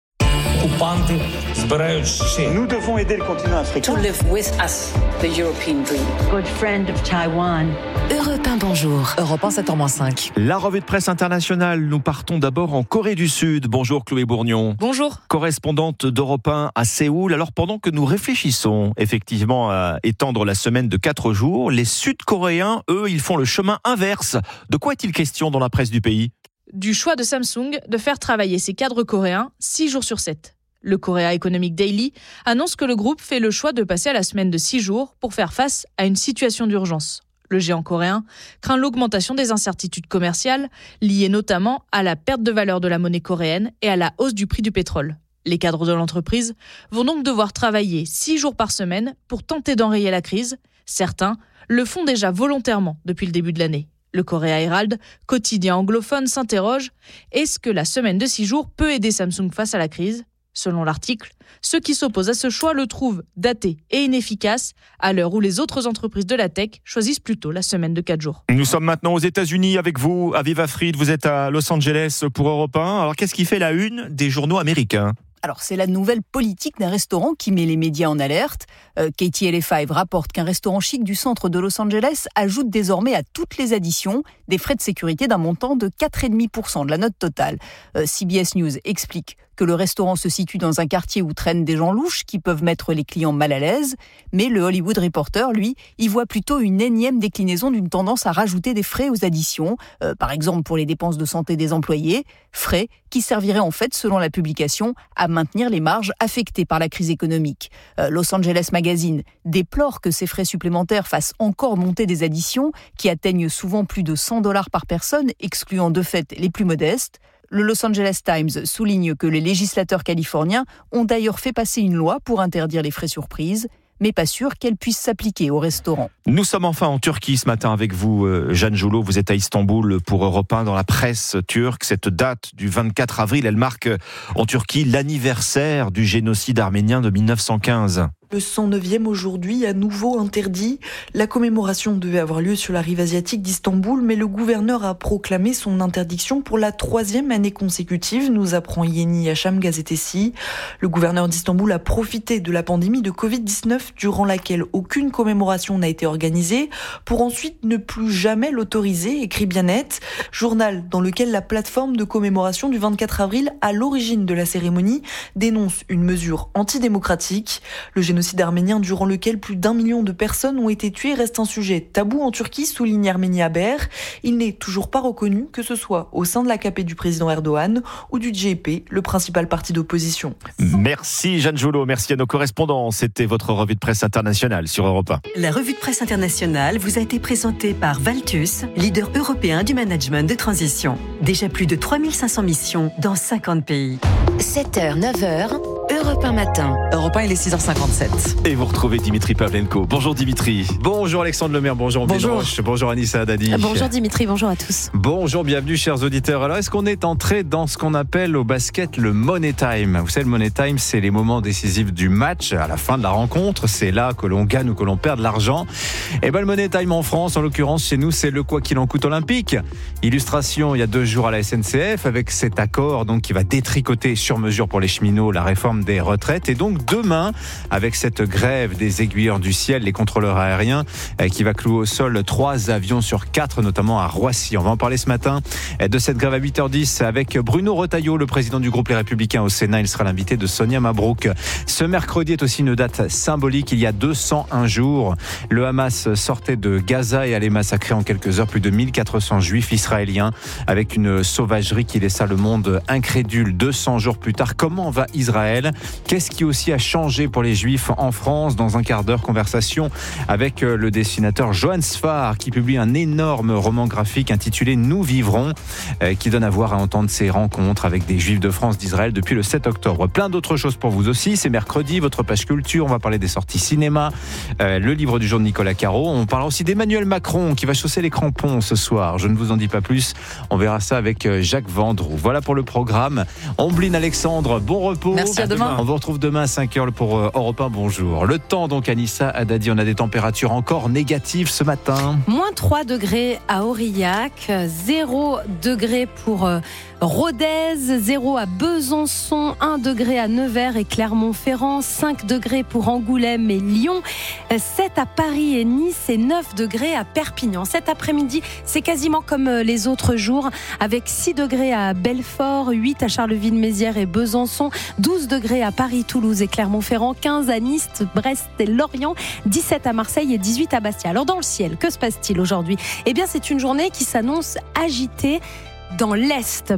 Nous devons aider le continent africain. To live with us, the European dream. Good friend of Taiwan. Europe un bonjour. Europe un, sept heures moins cinq. La revue de presse internationale. Nous partons d'abord en Corée du Sud. Bonjour Chloé Bourgnon. Bonjour. Correspondante d'Europe un à Séoul. Alors pendant que nous réfléchissons effectivement à étendre la semaine de quatre jours, les Sud-Coréens, eux, ils font le chemin inverse. De quoi est-il question dans la presse du pays ? Du choix de Samsung de faire travailler ses cadres coréens six jours sur sept. Le Korea Economic Daily annonce que le groupe fait le choix de passer à la semaine de six jours pour faire face à une situation d'urgence. Le géant coréen craint l'augmentation des incertitudes commerciales liées notamment à la perte de valeur de la monnaie coréenne et à la hausse du prix du pétrole. Les cadres de l'entreprise vont donc devoir travailler six jours par semaine pour tenter d'enrayer la crise. Certains le font déjà volontairement depuis le début de l'année. Le Korea Herald, quotidien anglophone, s'interroge « Est-ce que la semaine de six jours peut aider Samsung face à la crise ?» Selon l'article, ceux qui s'opposent à ce choix le trouvent daté et inefficace à l'heure où les autres entreprises de la tech choisissent plutôt la semaine de quatre jours. Nous sommes maintenant aux États-Unis avec vous, Aviva Fried, vous êtes à Los Angeles pour Europe un. Alors qu'est-ce qui fait la une des journaux américains ? Alors, c'est la nouvelle politique d'un restaurant qui met les médias en alerte. Euh, K T L A cinq rapporte qu'un restaurant chic du centre de Los Angeles ajoute désormais à toutes les additions des frais de sécurité d'un montant de quatre virgule cinq pour cent de la note totale. Euh, C B S News explique que le restaurant se situe dans un quartier où traînent des gens louches qui peuvent mettre les clients mal à l'aise, mais le Hollywood Reporter, lui, y voit plutôt une énième déclinaison d'une tendance à rajouter des frais aux additions, euh, par exemple pour les dépenses de santé des employés, frais qui serviraient en fait, selon la publication, à maintenir les marges affectées par la crise économique. Euh, Los Angeles Magazine déplore que ces frais supplémentaires fassent encore monter des additions qui atteignent souvent plus de cent dollars par personne, excluant de fait les plus modestes. Le Los Angeles Times souligne que les législateurs californiens ont d'ailleurs fait passer une loi pour interdire les frais surprises, mais pas sûr qu'elle puisse s'appliquer au restaurant. Nous sommes enfin en Turquie ce matin avec vous, Jeanne Joulot. Vous êtes à Istanbul pour Europe un dans la presse turque. Cette date du vingt-quatre avril, elle marque en Turquie l'anniversaire du génocide arménien de mille neuf cent quinze. Le cent neuvième aujourd'hui, à nouveau interdit. La commémoration devait avoir lieu sur la rive asiatique d'Istanbul, mais le gouverneur a proclamé son interdiction pour la troisième année consécutive, nous apprend Yeni Hacham Gazetesi. Le gouverneur d'Istanbul a profité de la pandémie de covid dix-neuf, durant laquelle aucune commémoration n'a été organisée, pour ensuite ne plus jamais l'autoriser, écrit Bianet, journal dans lequel la plateforme de commémoration du vingt-quatre avril, à l'origine de la cérémonie, dénonce une mesure antidémocratique. Le génocide arménien durant lequel plus d'un million de personnes ont été tuées reste un sujet tabou en Turquie, souligne Ermeni Haber. Il n'est toujours pas reconnu, que ce soit au sein de l'A K P du président Erdogan ou du C H P, le principal parti d'opposition. Merci Jeanne Joulot, merci à nos correspondants. C'était votre revue de presse internationale sur Europe un. La revue de presse internationale vous a été présentée par Valtus, leader européen du management de transition. Déjà plus de trois mille cinq cents missions dans cinquante pays. sept heures, neuf heures, Europe un matin. Europe un, il est six heures cinquante-sept. Et vous retrouvez Dimitri Pavlenko. Bonjour Dimitri. Bonjour Alexandre Lemaire, bonjour Bonjour. Roche, bonjour Anissa Haddadi. Bonjour Dimitri, bonjour à tous. Bonjour, bienvenue chers auditeurs. Alors est-ce qu'on est entré dans ce qu'on appelle au basket le Money Time? Vous savez, le Money Time, c'est les moments décisifs du match, à la fin de la rencontre. C'est là que l'on gagne ou que l'on perd de l'argent. Et bien le Money Time en France, en l'occurrence chez nous, c'est le quoi qu'il en coûte olympique. Illustration il y a deux jours à la S N C F avec cet accord donc qui va détricoter sur mesure pour les cheminots la réforme des retraites. Et donc demain, avec cette grève des aiguilleurs du ciel, les contrôleurs aériens, qui va clouer au sol trois avions sur quatre, notamment à Roissy. On va en parler ce matin de cette grève à huit heures dix avec Bruno Retailleau, le président du groupe Les Républicains au Sénat. Il sera l'invité de Sonia Mabrouk. Ce mercredi est aussi une date symbolique. Il y a deux cent un jours, le Hamas sortait de Gaza et allait massacrer en quelques heures plus de mille quatre cents juifs israéliens avec une sauvagerie qui laissa le monde incrédule. deux cents jours plus tard, comment va Israël? Qu'est-ce qui aussi a changé pour les juifs en France? Dans un quart d'heure, conversation avec le dessinateur Johan Sfar qui publie un énorme roman graphique intitulé Nous vivrons, qui donne à voir à entendre ses rencontres avec des juifs de France, d'Israël depuis le sept octobre. Plein d'autres choses pour vous aussi. C'est mercredi, votre page culture. On va parler des sorties cinéma, euh, le livre du jour de Nicolas Caro. On parlera aussi d'Emmanuel Macron qui va chausser les crampons ce soir. Je ne vous en dis pas plus. On verra ça avec Jacques Vendroux. Voilà pour le programme. Omblin Alexandre, bon repos. Merci, à demain. On vous retrouve demain à cinq heures pour Europe un. Bonjour. Le temps donc, Anissa Haddadi, on a des températures encore négatives ce matin. Moins trois degrés à Aurillac, zéro degré pour Rodez, zéro à Besançon, un degré à Nevers et Clermont-Ferrand, cinq degrés pour Angoulême et Lyon, sept à Paris et Nice et neuf degrés à Perpignan. Cet après-midi, c'est quasiment comme les autres jours, avec six degrés à Belfort, huit à Charleville-Mézières et Besançon, douze degrés à Paris, Toulouse et Clermont-Ferrand, quinze à Nice, Brest et Lorient, dix-sept à Marseille et dix-huit à Bastia. Alors dans le ciel, que se passe-t-il aujourd'hui? Eh bien, c'est une journée qui s'annonce agitée dans l'Est,